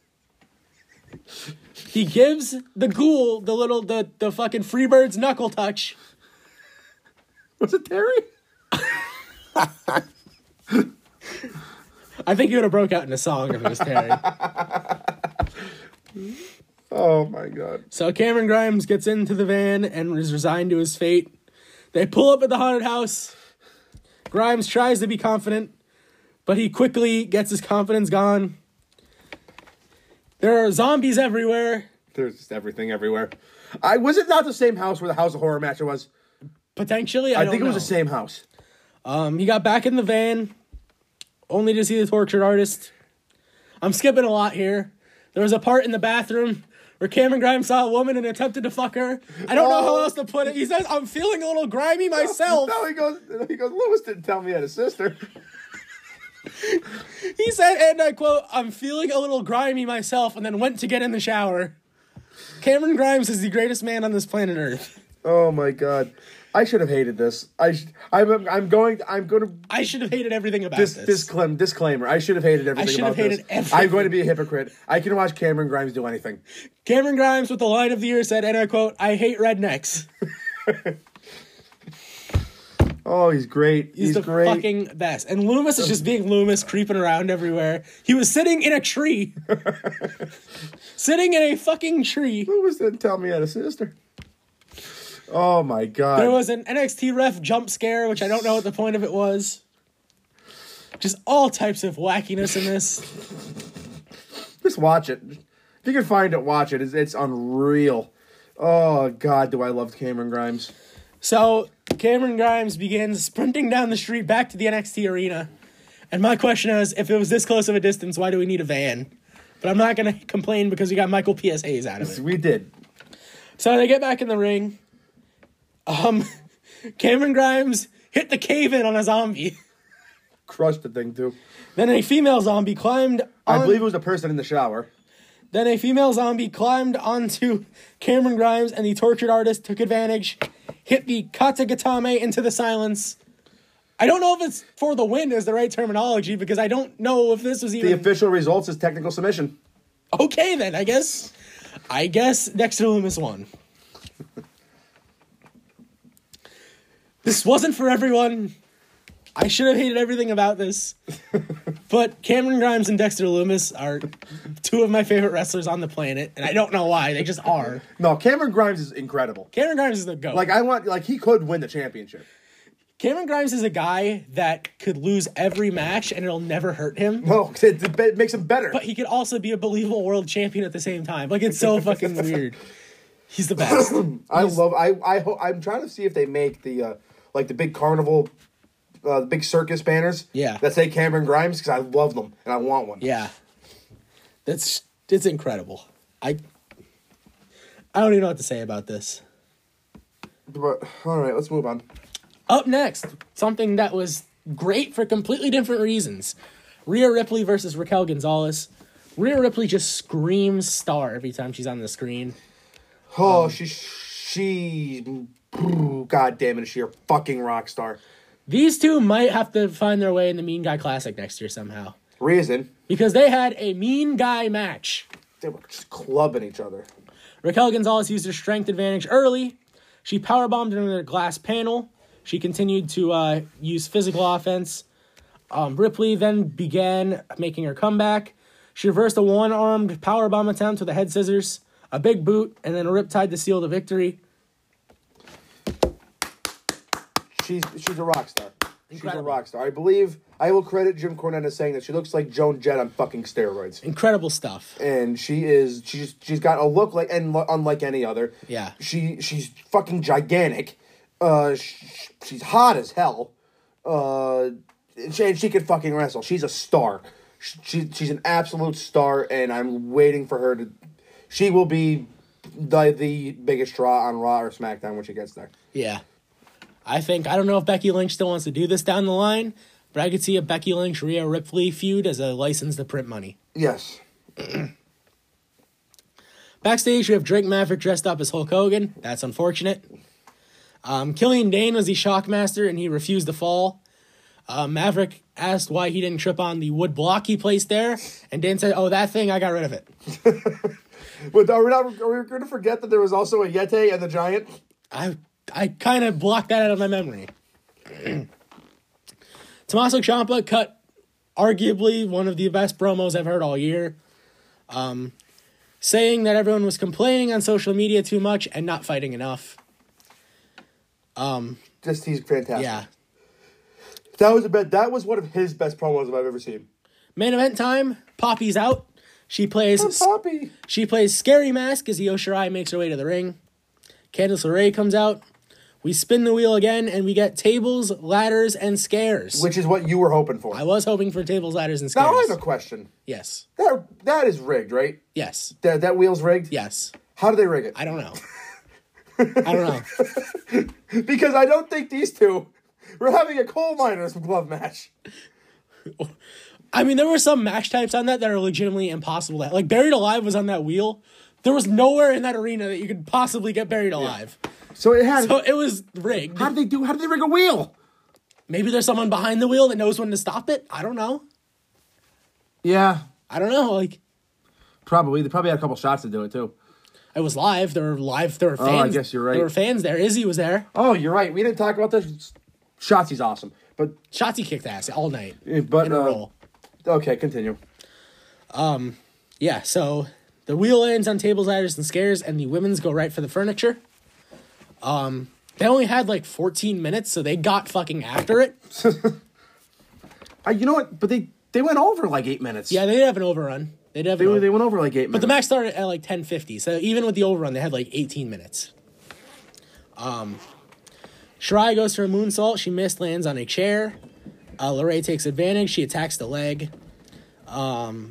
He gives the ghoul the little, the, the fucking Freebirds knuckle touch. Was it Terry? I think he would have broke out in a song if it was Terry. Oh my God! So Cameron Grimes gets into the van and is resigned to his fate. They pull up at the haunted house. Grimes tries to be confident, but he quickly gets his confidence gone. There are zombies everywhere. There's just everything everywhere. I was it not the same house where the House of Horror match was? Potentially, I, I, don't think it was know. the same house. Um, he got back in the van, only to see the tortured artist. I'm skipping a lot here. There was a part in the bathroom where Cameron Grimes saw a woman and attempted to fuck her. I don't know how Oh. else to put it. He says, I'm feeling a little grimy myself. No, he goes. He goes. Lewis didn't tell me he had a sister. He said, and I quote, I'm feeling a little grimy myself, and then went to get in the shower. Cameron Grimes is the greatest man on this planet Earth. Oh my God! I should have hated this. I. Sh- I'm. I'm going. I'm going to. I should have hated everything about Dis- this. disclaim, disclaimer. I should have hated everything should about have hated this. everything. I'm going to be a hypocrite. I can watch Cameron Grimes do anything. Cameron Grimes, with the line of the year, said, and I quote, I hate rednecks. Oh, he's great. He's, He's, the great. fucking best. And Loomis is just being Loomis, creeping around everywhere. He was sitting in a tree. Sitting in a fucking tree. Loomis didn't tell me he had a sister. Oh, my God. There was an N X T ref jump scare, which I don't know what the point of it was. Just all types of wackiness in this. Just watch it. If you can find it, watch it. It's, it's unreal. Oh, God, do I love Cameron Grimes. So, Cameron Grimes begins sprinting down the street back to the N X T arena. And my question is, if it was this close of a distance, why do we need a van? But I'm not going to complain because we got Michael P S Hayes out of it. We did. So they get back in the ring. Um, Cameron Grimes hit the cave-in on a zombie. Crushed the thing, too. Then a female zombie climbed on... I believe it was a person in the shower. Then a female zombie climbed onto Cameron Grimes, and the tortured artist took advantage, hit the Katagatame into the silence. I don't know if it's for the win is the right terminology, because I don't know if this was even... The official results is technical submission. Okay, then, I guess. I guess Dexter Loomis won. This wasn't for everyone. I should have hated everything about this. But Cameron Grimes and Dexter Loomis are two of my favorite wrestlers on the planet, and I don't know why. They just are. No, Cameron Grimes is incredible. Cameron Grimes is the GOAT. Like, I want... Like, he could win the championship. Cameron Grimes is a guy that could lose every match, and it'll never hurt him. No, it, it makes him better. But he could also be a believable world champion at the same time. Like, it's so fucking weird. He's the best. I love... I, I, ho- I'm trying to see if they make the... Uh, like, the big carnival... Uh, the big circus banners Yeah. that say Cameron Grimes, because I love them and I want one. Yeah. That's it's incredible. I I don't even know what to say about this. But all right, let's move on. Up next, something that was great for completely different reasons. Rhea Ripley versus Raquel Gonzalez. Rhea Ripley just screams star every time she's on the screen. Oh, Um, she she God damn it, is she a fucking rock star. These two might have to find their way in the Mean Guy Classic next year somehow. Reason. Because they had a Mean Guy match. They were just clubbing each other. Raquel Gonzalez used her strength advantage early. She powerbombed into the glass panel. She continued to uh, use physical offense. Um, Ripley then began making her comeback. She reversed a one-armed powerbomb attempt with a head scissors, a big boot, and then a riptide to seal the victory. She's she's a rock star. Incredible. She's a rock star. I believe I will credit Jim Cornette as saying that she looks like Joan Jett on fucking steroids. Incredible stuff. And she is she's she's got a look like and lo- unlike any other. Yeah. She she's fucking gigantic. Uh, sh- she's hot as hell. Uh, and she, and she can fucking wrestle. She's a star. She she's an absolute star, and I'm waiting for her to. She will be the the biggest draw on Raw or SmackDown when she gets there. Yeah. I think, I don't know if Becky Lynch still wants to do this down the line, but I could see a Becky Lynch Rhea Ripley feud as a license to print money. Yes. Backstage, we have Drake Maverick dressed up as Hulk Hogan. That's unfortunate. Um, Killian Dane was the Shockmaster, and he refused to fall. Uh, Maverick asked why he didn't trip on the wood block he placed there, and Dane said, oh, that thing, I got rid of it. But are we not? Are we going to forget that there was also a Yeti and the Giant? I I kind of blocked that out of my memory. Tommaso Ciampa cut arguably one of the best promos I've heard all year. Um, saying that everyone was complaining on social media too much and not fighting enough. Um, Just he's fantastic. yeah. That was a bit. That was one of his best promos I've ever seen. Main event time. Poppy's out. She plays. Oh, Poppy. She plays Scary Mask as Io Shirai makes her way to the ring. Candice LeRae comes out. We spin the wheel again, and we get tables, ladders, and scares. Which is what you were hoping for. I was hoping for tables, ladders, and scares. Now I have a question. Yes. That that is rigged, right? Yes. That that wheel's rigged. Yes. How do they rig it? I don't know. I don't know. Because I don't think these two were having a coal miners glove match. I mean, there were some match types on that that are legitimately impossible. To, like, Buried Alive was on that wheel. There was nowhere in that arena that you could possibly get buried alive. Yeah. So it had. So it was rigged. How did they do? How did they rig a wheel? Maybe there's someone behind the wheel that knows when to stop it. I don't know. Yeah, I don't know. Like, probably they probably had a couple shots to do it too. It was live. There were live. There were fans. Oh, I guess you're right. There were fans there. Izzy was there. Oh, you're right. We didn't talk about the Shotzi's awesome, but Shotzi kicked ass all night. but in a uh, roll. Okay, continue. Yeah, so the wheel lands on tables, ladders, and stairs, and the women's go right for the furniture. Um, they only had like fourteen minutes, so they got fucking after it. Uh, you know what? But they they went over like eight minutes. Yeah, they did have an overrun. They did have they an over- they went over like eight But the minutes. match started at like ten fifty, so even with the overrun, they had like eighteen minutes. Um, Shirai goes for a moonsault. She missed, lands on a chair. Uh, Lorraine takes advantage. She attacks the leg. Um,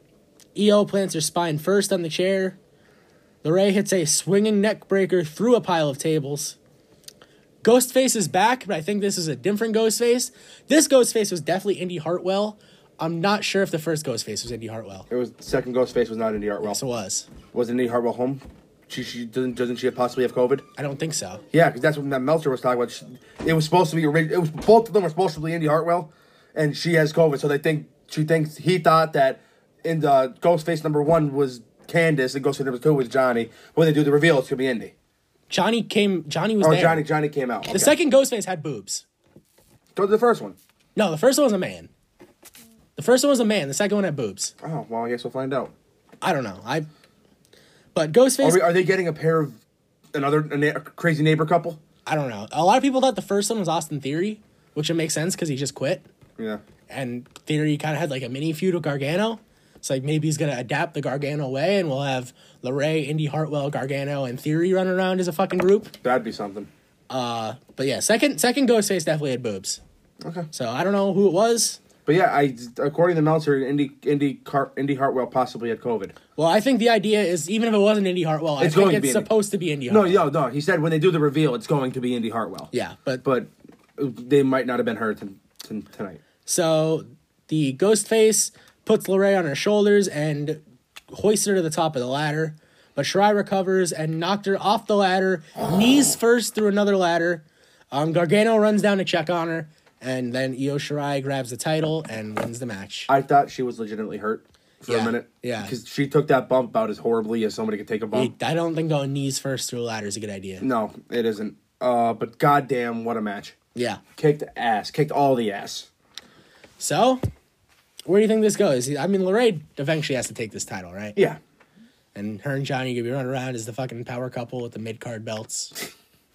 Io plants her spine first on the chair. Lorraine hits a swinging neck breaker through a pile of tables. Ghostface is back, but I think this is a different Ghostface. This Ghostface was definitely Indy Hartwell. I'm not sure if the first Ghostface was Indy Hartwell. It was the second Ghostface was not Indy Hartwell. Yes, it was. Was Indy Hartwell home? She she doesn't doesn't she possibly have COVID? I don't think so. Yeah, because that's what that Meltzer was talking about. She, it was supposed to be orig- it was both of them were supposed to be Indy Hartwell, and she has COVID. So they think she thinks he thought that in the Ghostface number one was Candace and Ghostface number two was Johnny. When they do the reveal, it's gonna be Indy. Johnny came. Johnny was Oh, there. Johnny Johnny came out. The Okay. second Ghostface had boobs. Go to the first one. No, the first one was a man. The first one was a man. The second one had boobs. Oh well, I guess we'll find out. I don't know. I. But Ghostface. Are, we, are they getting a pair of another a na- a crazy neighbor couple? I don't know. A lot of people thought the first one was Austin Theory, which would make sense because he just quit. Yeah. And Theory kind of had like a mini feud with Gargano. It's like maybe he's gonna adapt the Gargano way, and we'll have LeRae, Indy Hartwell, Gargano, and Theory running around as a fucking group. That'd be something. Uh, but yeah, second second Ghostface definitely had boobs. Okay. So I don't know who it was. But yeah, I according to Meltzer, Indy Indy Car, Indy Hartwell possibly had COVID. Well, I think the idea is even if it wasn't Indy Hartwell, I It's think going to it's be Indy. supposed to be Indy No, Hartwell. no, no. He said when they do the reveal, it's going to be Indy Hartwell. Yeah, but But they might not have been her t- t- tonight. so the Ghostface puts Lorraine on her shoulders and hoists her to the top of the ladder. But Shirai recovers and knocked her off the ladder, knees first through another ladder. Um, Gargano runs down to check on her, and then Io Shirai grabs the title and wins the match. I thought she was legitimately hurt for Yeah, a minute. yeah. Because she took that bump about as horribly as somebody could take a bump. I don't think going knees first through a ladder is a good idea. No, it isn't. Uh, but goddamn, what a match. Yeah. Kicked ass. Kicked all the ass. So, where do you think this goes? I mean, Lorraine eventually has to take this title, right? Yeah. And her and Johnny could be running around as the fucking power couple with the mid-card belts.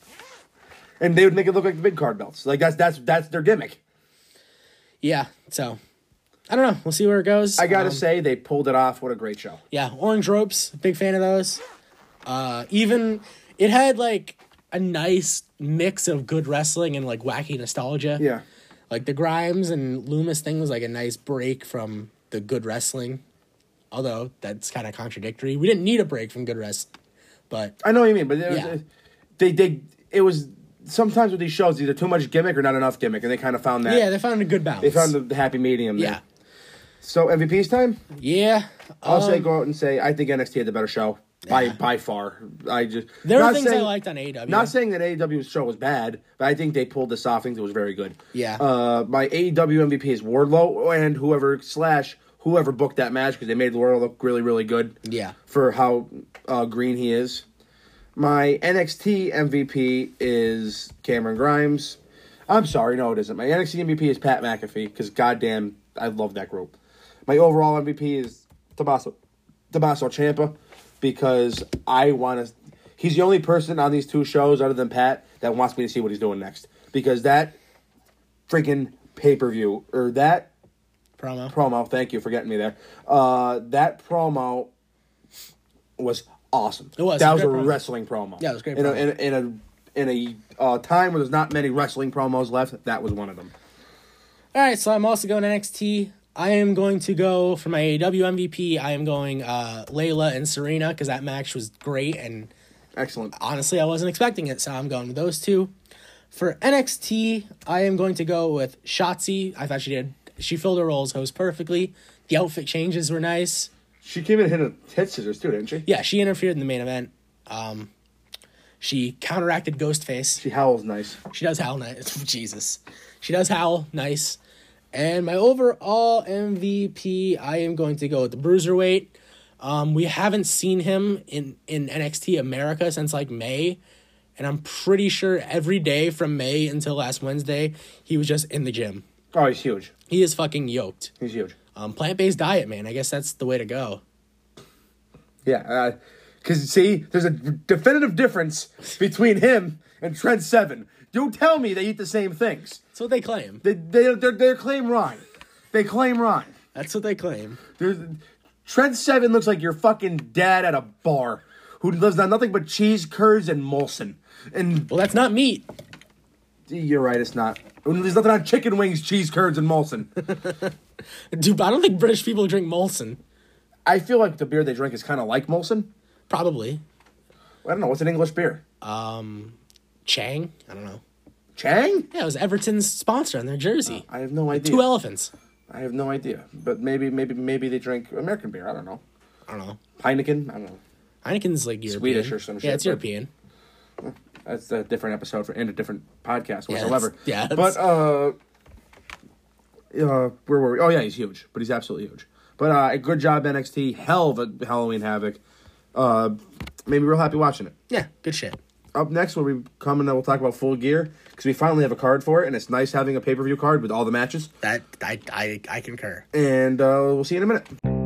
And they would make it look like the big card belts. Like, that's that's that's their gimmick. Yeah, so, I don't know. We'll see where it goes. I gotta Um, say, they pulled it off. What a great show. Yeah, Orange Ropes, big fan of those. Uh, even, it had, like, a nice mix of good wrestling and, like, wacky nostalgia. Yeah. Like, the Grimes and Loomis thing was, like, a nice break from the good wrestling. Although, that's kind of contradictory. We didn't need a break from good wrestling. But, I know what you mean, but it was, Yeah. they, they, it was, sometimes with these shows, either too much gimmick or not enough gimmick, and they kind of found that. yeah, they found a good balance. They found the, the happy medium there. Yeah. So, M V P's time? Yeah. I'll say um, go out and say, I think N X T had the better show. By Yeah. by far. I just There are not things I saying- liked on A E W. Not saying that A E W's show was bad, but I think they pulled this off. I think it was very good. Yeah. Uh, my A E W M V P is Wardlow and whoever slash whoever booked that match because they made Wardlow look really really good. Yeah. For how uh, green he is. My N X T M V P is Cameron Grimes. I'm sorry, no it isn't. My N X T M V P is Pat McAfee because goddamn I love that group. My overall M V P is Tommaso Tommaso Ciampa. Because I want to... He's the only person on these two shows, other than Pat, that wants me to see what he's doing next. Because that freaking pay-per-view, or that Promo. promo, thank you for getting me there, uh, that promo was awesome. It was. That It was was a a great promo. wrestling promo. Yeah, it was a great in a, promo. in a, in a, in a uh, time where there's not many wrestling promos left, that was one of them. All right, so I'm also going N X T. I am going to go for my A E W M V P. I am going uh, Layla and Serena because that match was great, and Excellent. honestly, I wasn't expecting it, so I'm going with those two. For N X T, I am going to go with Shotzi. I thought she did. She filled her role as host perfectly. The outfit changes were nice. She came in and hit a hit scissors too, didn't she? Yeah, she interfered in the main event. Um, she counteracted Ghostface. She howls nice. She does howl nice. Jesus. She does howl nice. And my overall M V P, I am going to go with the Bruiserweight. Um, we haven't seen him in, in N X T America since like May. and I'm pretty sure every day from May until last Wednesday, he was just in the gym. Oh, he's huge. He is fucking yoked. He's huge. Um, plant-based diet, man. I guess that's the way to go. Yeah, because, uh, see, there's a definitive difference between him and Trent Seven. Don't tell me they eat the same things. That's what they claim. They, they, they're, they claim wrong. They claim wrong. That's what they claim. There's, Trent Seven looks like your fucking dad at a bar who lives on nothing but cheese curds and Molson. And Well, that's not meat. you're right, it's not. There's nothing on chicken wings, cheese curds, and Molson. Dude, I don't think British people drink Molson. I feel like the beer they drink is kind of like Molson. Probably. I don't know. What's an English beer? Um, Chang? I don't know. Chang? Yeah, it was Everton's sponsor on their jersey. I have no idea. Two elephants. I have no idea. But maybe, maybe, maybe they drink American beer. I don't know. I don't know. Heineken. I don't know. Heineken's like European. Swedish or some yeah, shit, it's but- European. That's a different episode for and a different podcast Yeah, whatsoever. that's- yeah, but that's- uh, uh, where were we? Oh yeah, he's huge. But he's absolutely huge. But uh, a good job N X T. Hell of a Halloween Havoc. Uh, made me real happy watching it. Yeah, good shit. Up next, when we come and we'll talk about Full Gear because we finally have a card for it, and it's nice having a pay per view card with all the matches. That I I I concur. And uh, we'll see you in a minute.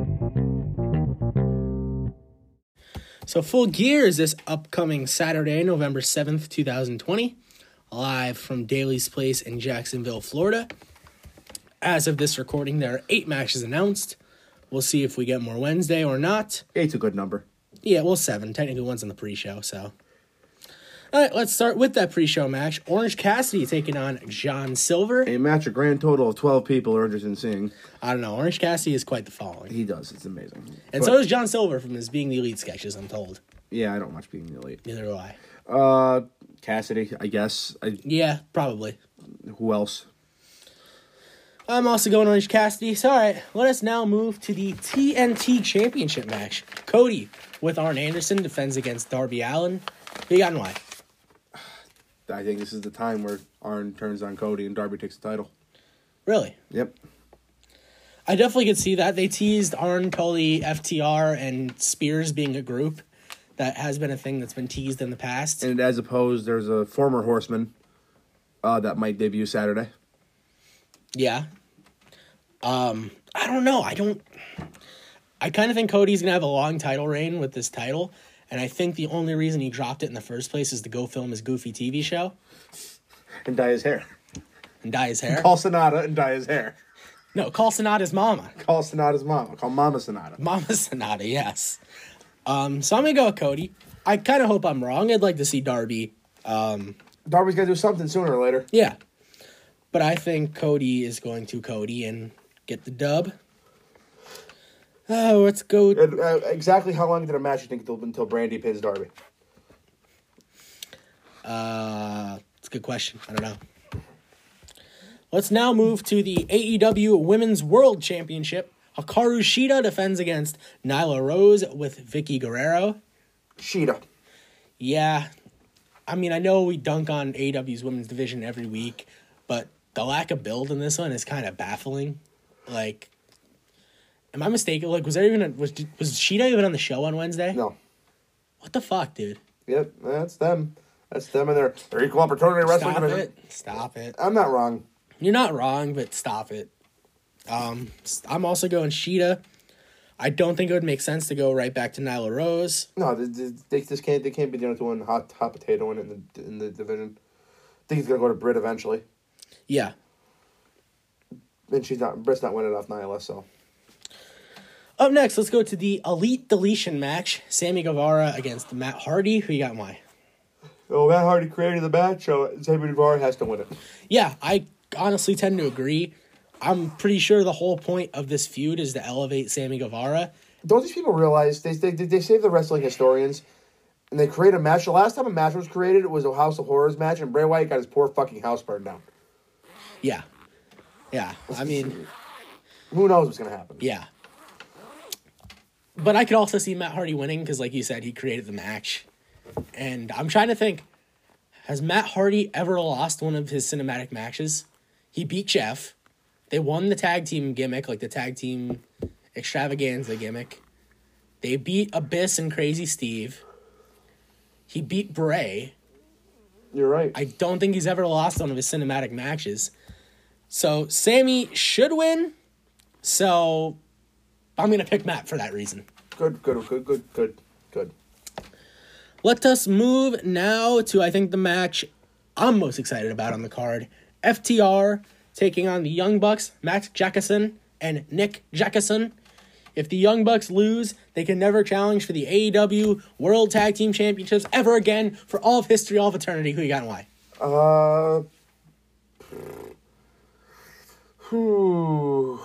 So Full Gear is this upcoming Saturday, November seventh, twenty twenty, live from Daly's Place in Jacksonville, Florida. As of this recording, there are eight matches announced. We'll see if we get more Wednesday or not. Eight's a good number. Yeah, well, seven. Technically, one's in the pre-show, so. All right, let's start with that pre-show match. Orange Cassidy taking on John Silver. A match, a grand total of twelve people are interested in seeing. I don't know. Orange Cassidy is quite the following. He does. It's amazing. And But, so is John Silver from his Being the Elite sketches, I'm told. yeah, I don't watch Being the Elite. Neither do I. Uh, Cassidy, I guess. I, Yeah, probably. who else? I'm also going Orange Cassidy. So, all right, let us now move to the T N T Championship match. Cody with Arn Anderson defends against Darby Allin. Who you got and why? I think this is the time where Arn turns on Cody and Darby takes the title. Really? Yep. I definitely could see that. They teased Arn, Tully, F T R, and Spears being a group. That has been a thing that's been teased in the past. And as opposed, there's a former Horseman uh, that might debut Saturday. Yeah. Um, I don't know. I don't... I kind of think Cody's going to have a long title reign with this title. And I think the only reason he dropped it in the first place is to go film his Goofy T V show. And dye his hair. And dye his hair. Call Sonata and dye his hair. No, call Sonata's mama. Call Sonata's mama. Call Mama Sonata. Mama Sonata, yes. Um, so I'm going to go with Cody. I kind of hope I'm wrong. I'd like to see Darby. Um, Darby's got to do something sooner or later. yeah. But I think Cody is going to Cody and get the dub. Oh, let's go. And, uh, exactly how long did a match you think until, until Brandy pins Darby? Uh, it's a good question. I don't know. Let's now move to the A E W Women's World Championship. Hikaru Shida defends against Nyla Rose with Vicky Guerrero. Sheeta. Yeah. I mean, I know we dunk on A E W's women's division every week, but the lack of build in this one is kind of baffling. Like, am I mistaken? Like, was there even a, was was Shida even on the show on Wednesday? No. What the fuck, dude? Yep, that's them. That's them and their, their equal opportunity wrestling Stop division. it. Stop it. I'm not wrong. You're not wrong, but stop it. Um, I'm also going Shida. I don't think it would make sense to go right back to Nyla Rose. No, they, they, they just can't. They can't be the only one hot hot potato in it in the in the division. I think he's gonna go to Britt eventually, Yeah. and she's not. Britt's not winning off Nyla, so Up next, let's go to the Elite Deletion match. Sammy Guevara against Matt Hardy. Who you got and why? oh, Matt Hardy created the match, so Sammy Guevara has to win it. Yeah, I honestly tend to agree. I'm pretty sure the whole point of this feud is to elevate Sammy Guevara. Don't these people realize they they they save the wrestling historians, and they create a match? The last time a match was created, it was a House of Horrors match, and Bray Wyatt got his poor fucking house burned down. Yeah. Yeah. I mean, Who knows what's gonna happen? yeah. But I could also see Matt Hardy winning because, like you said, he created the match. And I'm trying to think, has Matt Hardy ever lost one of his cinematic matches? He beat Jeff. They won the tag team gimmick, like the tag team extravaganza gimmick. They beat Abyss and Crazy Steve. He beat Bray. You're right. I don't think he's ever lost one of his cinematic matches. So Sammy should win. So I'm going to pick Matt for that reason. Good, good, good, good, good, good. Let us move now to, I think, the match I'm most excited about on the card. F T R taking on the Young Bucks, Matt Jackson and Nick Jackson. If the Young Bucks lose, they can never challenge for the A E W World Tag Team Championships ever again for all of history, all of eternity. Who you got and why? Uh, whew.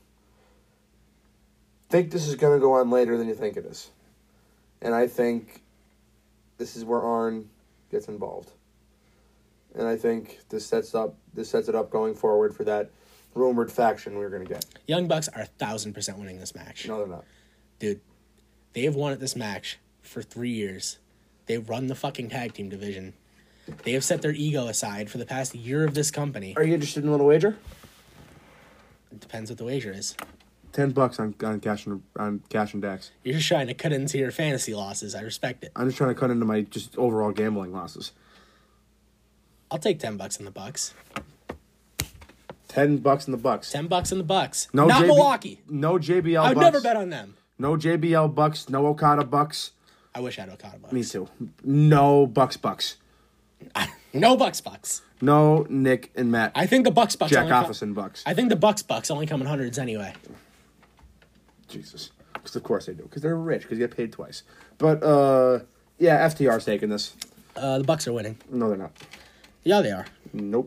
Think this is going to go on later than you think it is. And I think this is where Arn gets involved. And I think this sets up this sets it up going forward for that rumored faction we're going to get. Young Bucks are a thousand percent winning this match. No, they're not. Dude, they have won at this match for three years. They run the fucking tag team division. They have set their ego aside for the past year of this company. Are you interested in a little wager? It depends what the wager is. Ten bucks on on cash and on cash and Dax. You're just trying to cut into your fantasy losses. I respect it. I'm just trying to cut into my just overall gambling losses. I'll take ten bucks in the Bucks. Ten bucks in the Bucks. Ten bucks in the Bucks. No Not J B, Milwaukee. No J B L I've Bucks. never bet on them. No J B L Bucks. No Okada Bucks. I wish I had Okada Bucks. Me too. No Bucks Bucks. No Bucks Bucks. No Nick and Matt. I think the Bucks Bucks. Jack only come- Office and Bucks. I think the Bucks Bucks only come in hundreds anyway. Jesus. Because of course they do. Because they're rich. Because you get paid twice. But, uh, yeah, F T R's taking this. Uh, the Bucks are winning. No, they're not. Yeah, they are. Nope.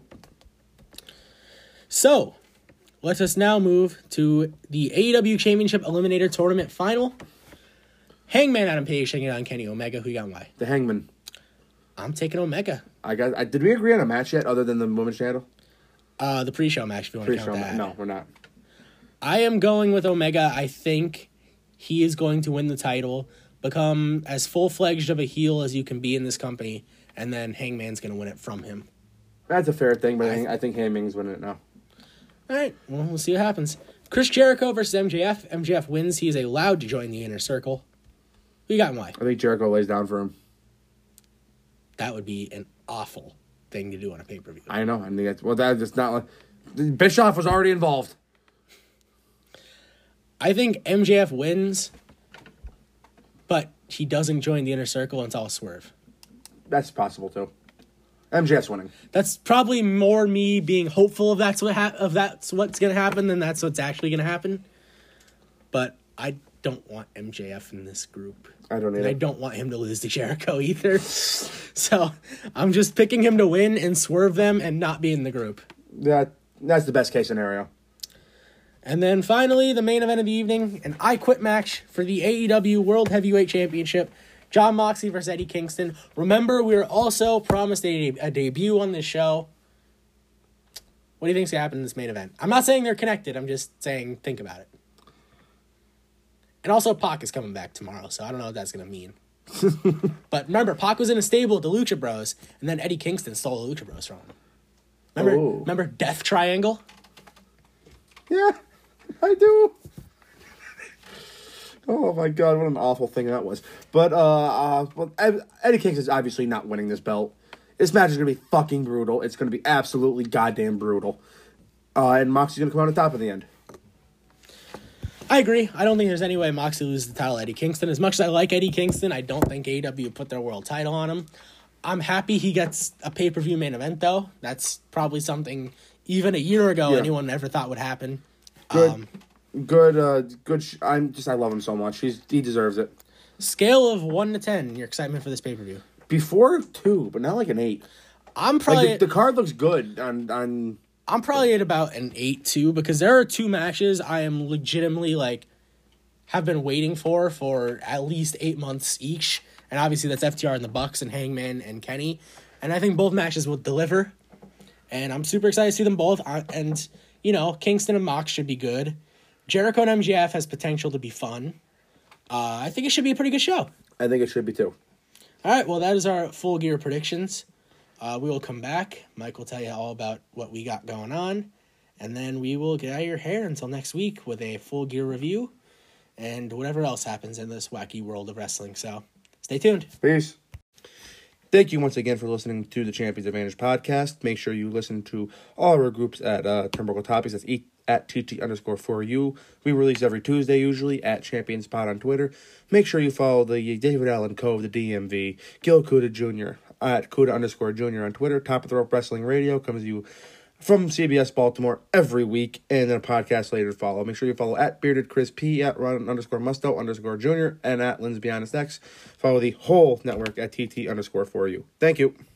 So, let us now move to the A E W Championship Eliminator Tournament Final. Hangman Adam Page taking on Kenny Omega. Who you got and why? The Hangman. I'm taking Omega. I got. I, did we agree on a match yet other than the women's title? Uh, the pre-show match, if you want to Pre-show count match. that. No, we're not. I am going with Omega. I think he is going to win the title, become as full-fledged of a heel as you can be in this company, and then Hangman's going to win it from him. That's a fair thing, but I think, I think Hangman's winning it now. All right, well, we'll see what happens. Chris Jericho versus M J F. M J F wins. He is allowed to join the Inner Circle. Who you got and why? I think Jericho lays down for him. That would be an awful thing to do on a pay-per-view. I know. I think that's well. That's just not. Like, Bischoff was already involved. I think M J F wins, but he doesn't join the Inner Circle until a swerve. That's possible too. M J F's winning. That's probably more me being hopeful of that's what ha- of that's what's gonna happen than that's what's actually gonna happen. But I don't want M J F in this group. I don't And either. I don't want him to lose to Jericho either. So I'm just picking him to win and swerve them and not be in the group. That that's the best case scenario. And then finally, the main event of the evening, an I Quit match for the A E W World Heavyweight Championship. Jon Moxley versus Eddie Kingston. Remember, we were also promised a, a debut on this show. What do you think's going to happen in this main event? I'm not saying they're connected. I'm just saying think about it. And also, Pac is coming back tomorrow, so I don't know what that's going to mean. But remember, Pac was in a stable with the Lucha Bros, and then Eddie Kingston stole the Lucha Bros from him. Remember, Oh. remember Death Triangle? Yeah, I do. Oh my god, what an awful thing that was. But uh, uh well, Ed- Eddie Kingston's obviously not winning this belt. This match is gonna be fucking brutal. It's gonna be absolutely goddamn brutal. Uh, and Moxie's gonna come out on top in the end. I agree. I don't think there's any way Moxley loses the title to Eddie Kingston. As much as I like Eddie Kingston, I don't think A E W put their world title on him. I'm happy he gets a pay-per-view main event, though. That's probably something even a year ago Yeah. anyone ever thought would happen. Good, Um, good, uh, good. Sh- I'm just I love him so much. He's he deserves it. scale of one to ten, your excitement for this pay-per-view. Before two, but not like an eight. I'm probably Like the, the card looks good on on. I'm probably at about an eight too, because there are two matches I am legitimately like have been waiting for for at least eight months each, and obviously that's F T R and the Bucks and Hangman and Kenny, and I think both matches will deliver, and I'm super excited to see them both. I- And you know, Kingston and Mox should be good. Jericho and M J F has potential to be fun. Uh, I think it should be a pretty good show. I think it should be too. All right, well, that is our Full Gear predictions. Uh, we will come back. Mike will tell you all about what we got going on. And then we will get out of your hair until next week with a Full Gear review and whatever else happens in this wacky world of wrestling. So stay tuned. Peace. Thank you once again for listening to the Champions Advantage podcast. Make sure you listen to all our groups at uh, Turnbuckle Topics. That's e- at T T underscore for you. We release every Tuesday usually at Champions Pod on Twitter. Make sure you follow the David Allen Cove, the D M V, Gil Kuda Junior at Kuda underscore Junior on Twitter. Top of the Rope Wrestling Radio comes to you from C B S Baltimore every week, and then a podcast later to follow. Make sure you follow at Bearded Chris P, at Ron underscore Musto underscore Junior, and at Lynn's Beyond X. Follow the whole network at T T underscore for you. Thank you.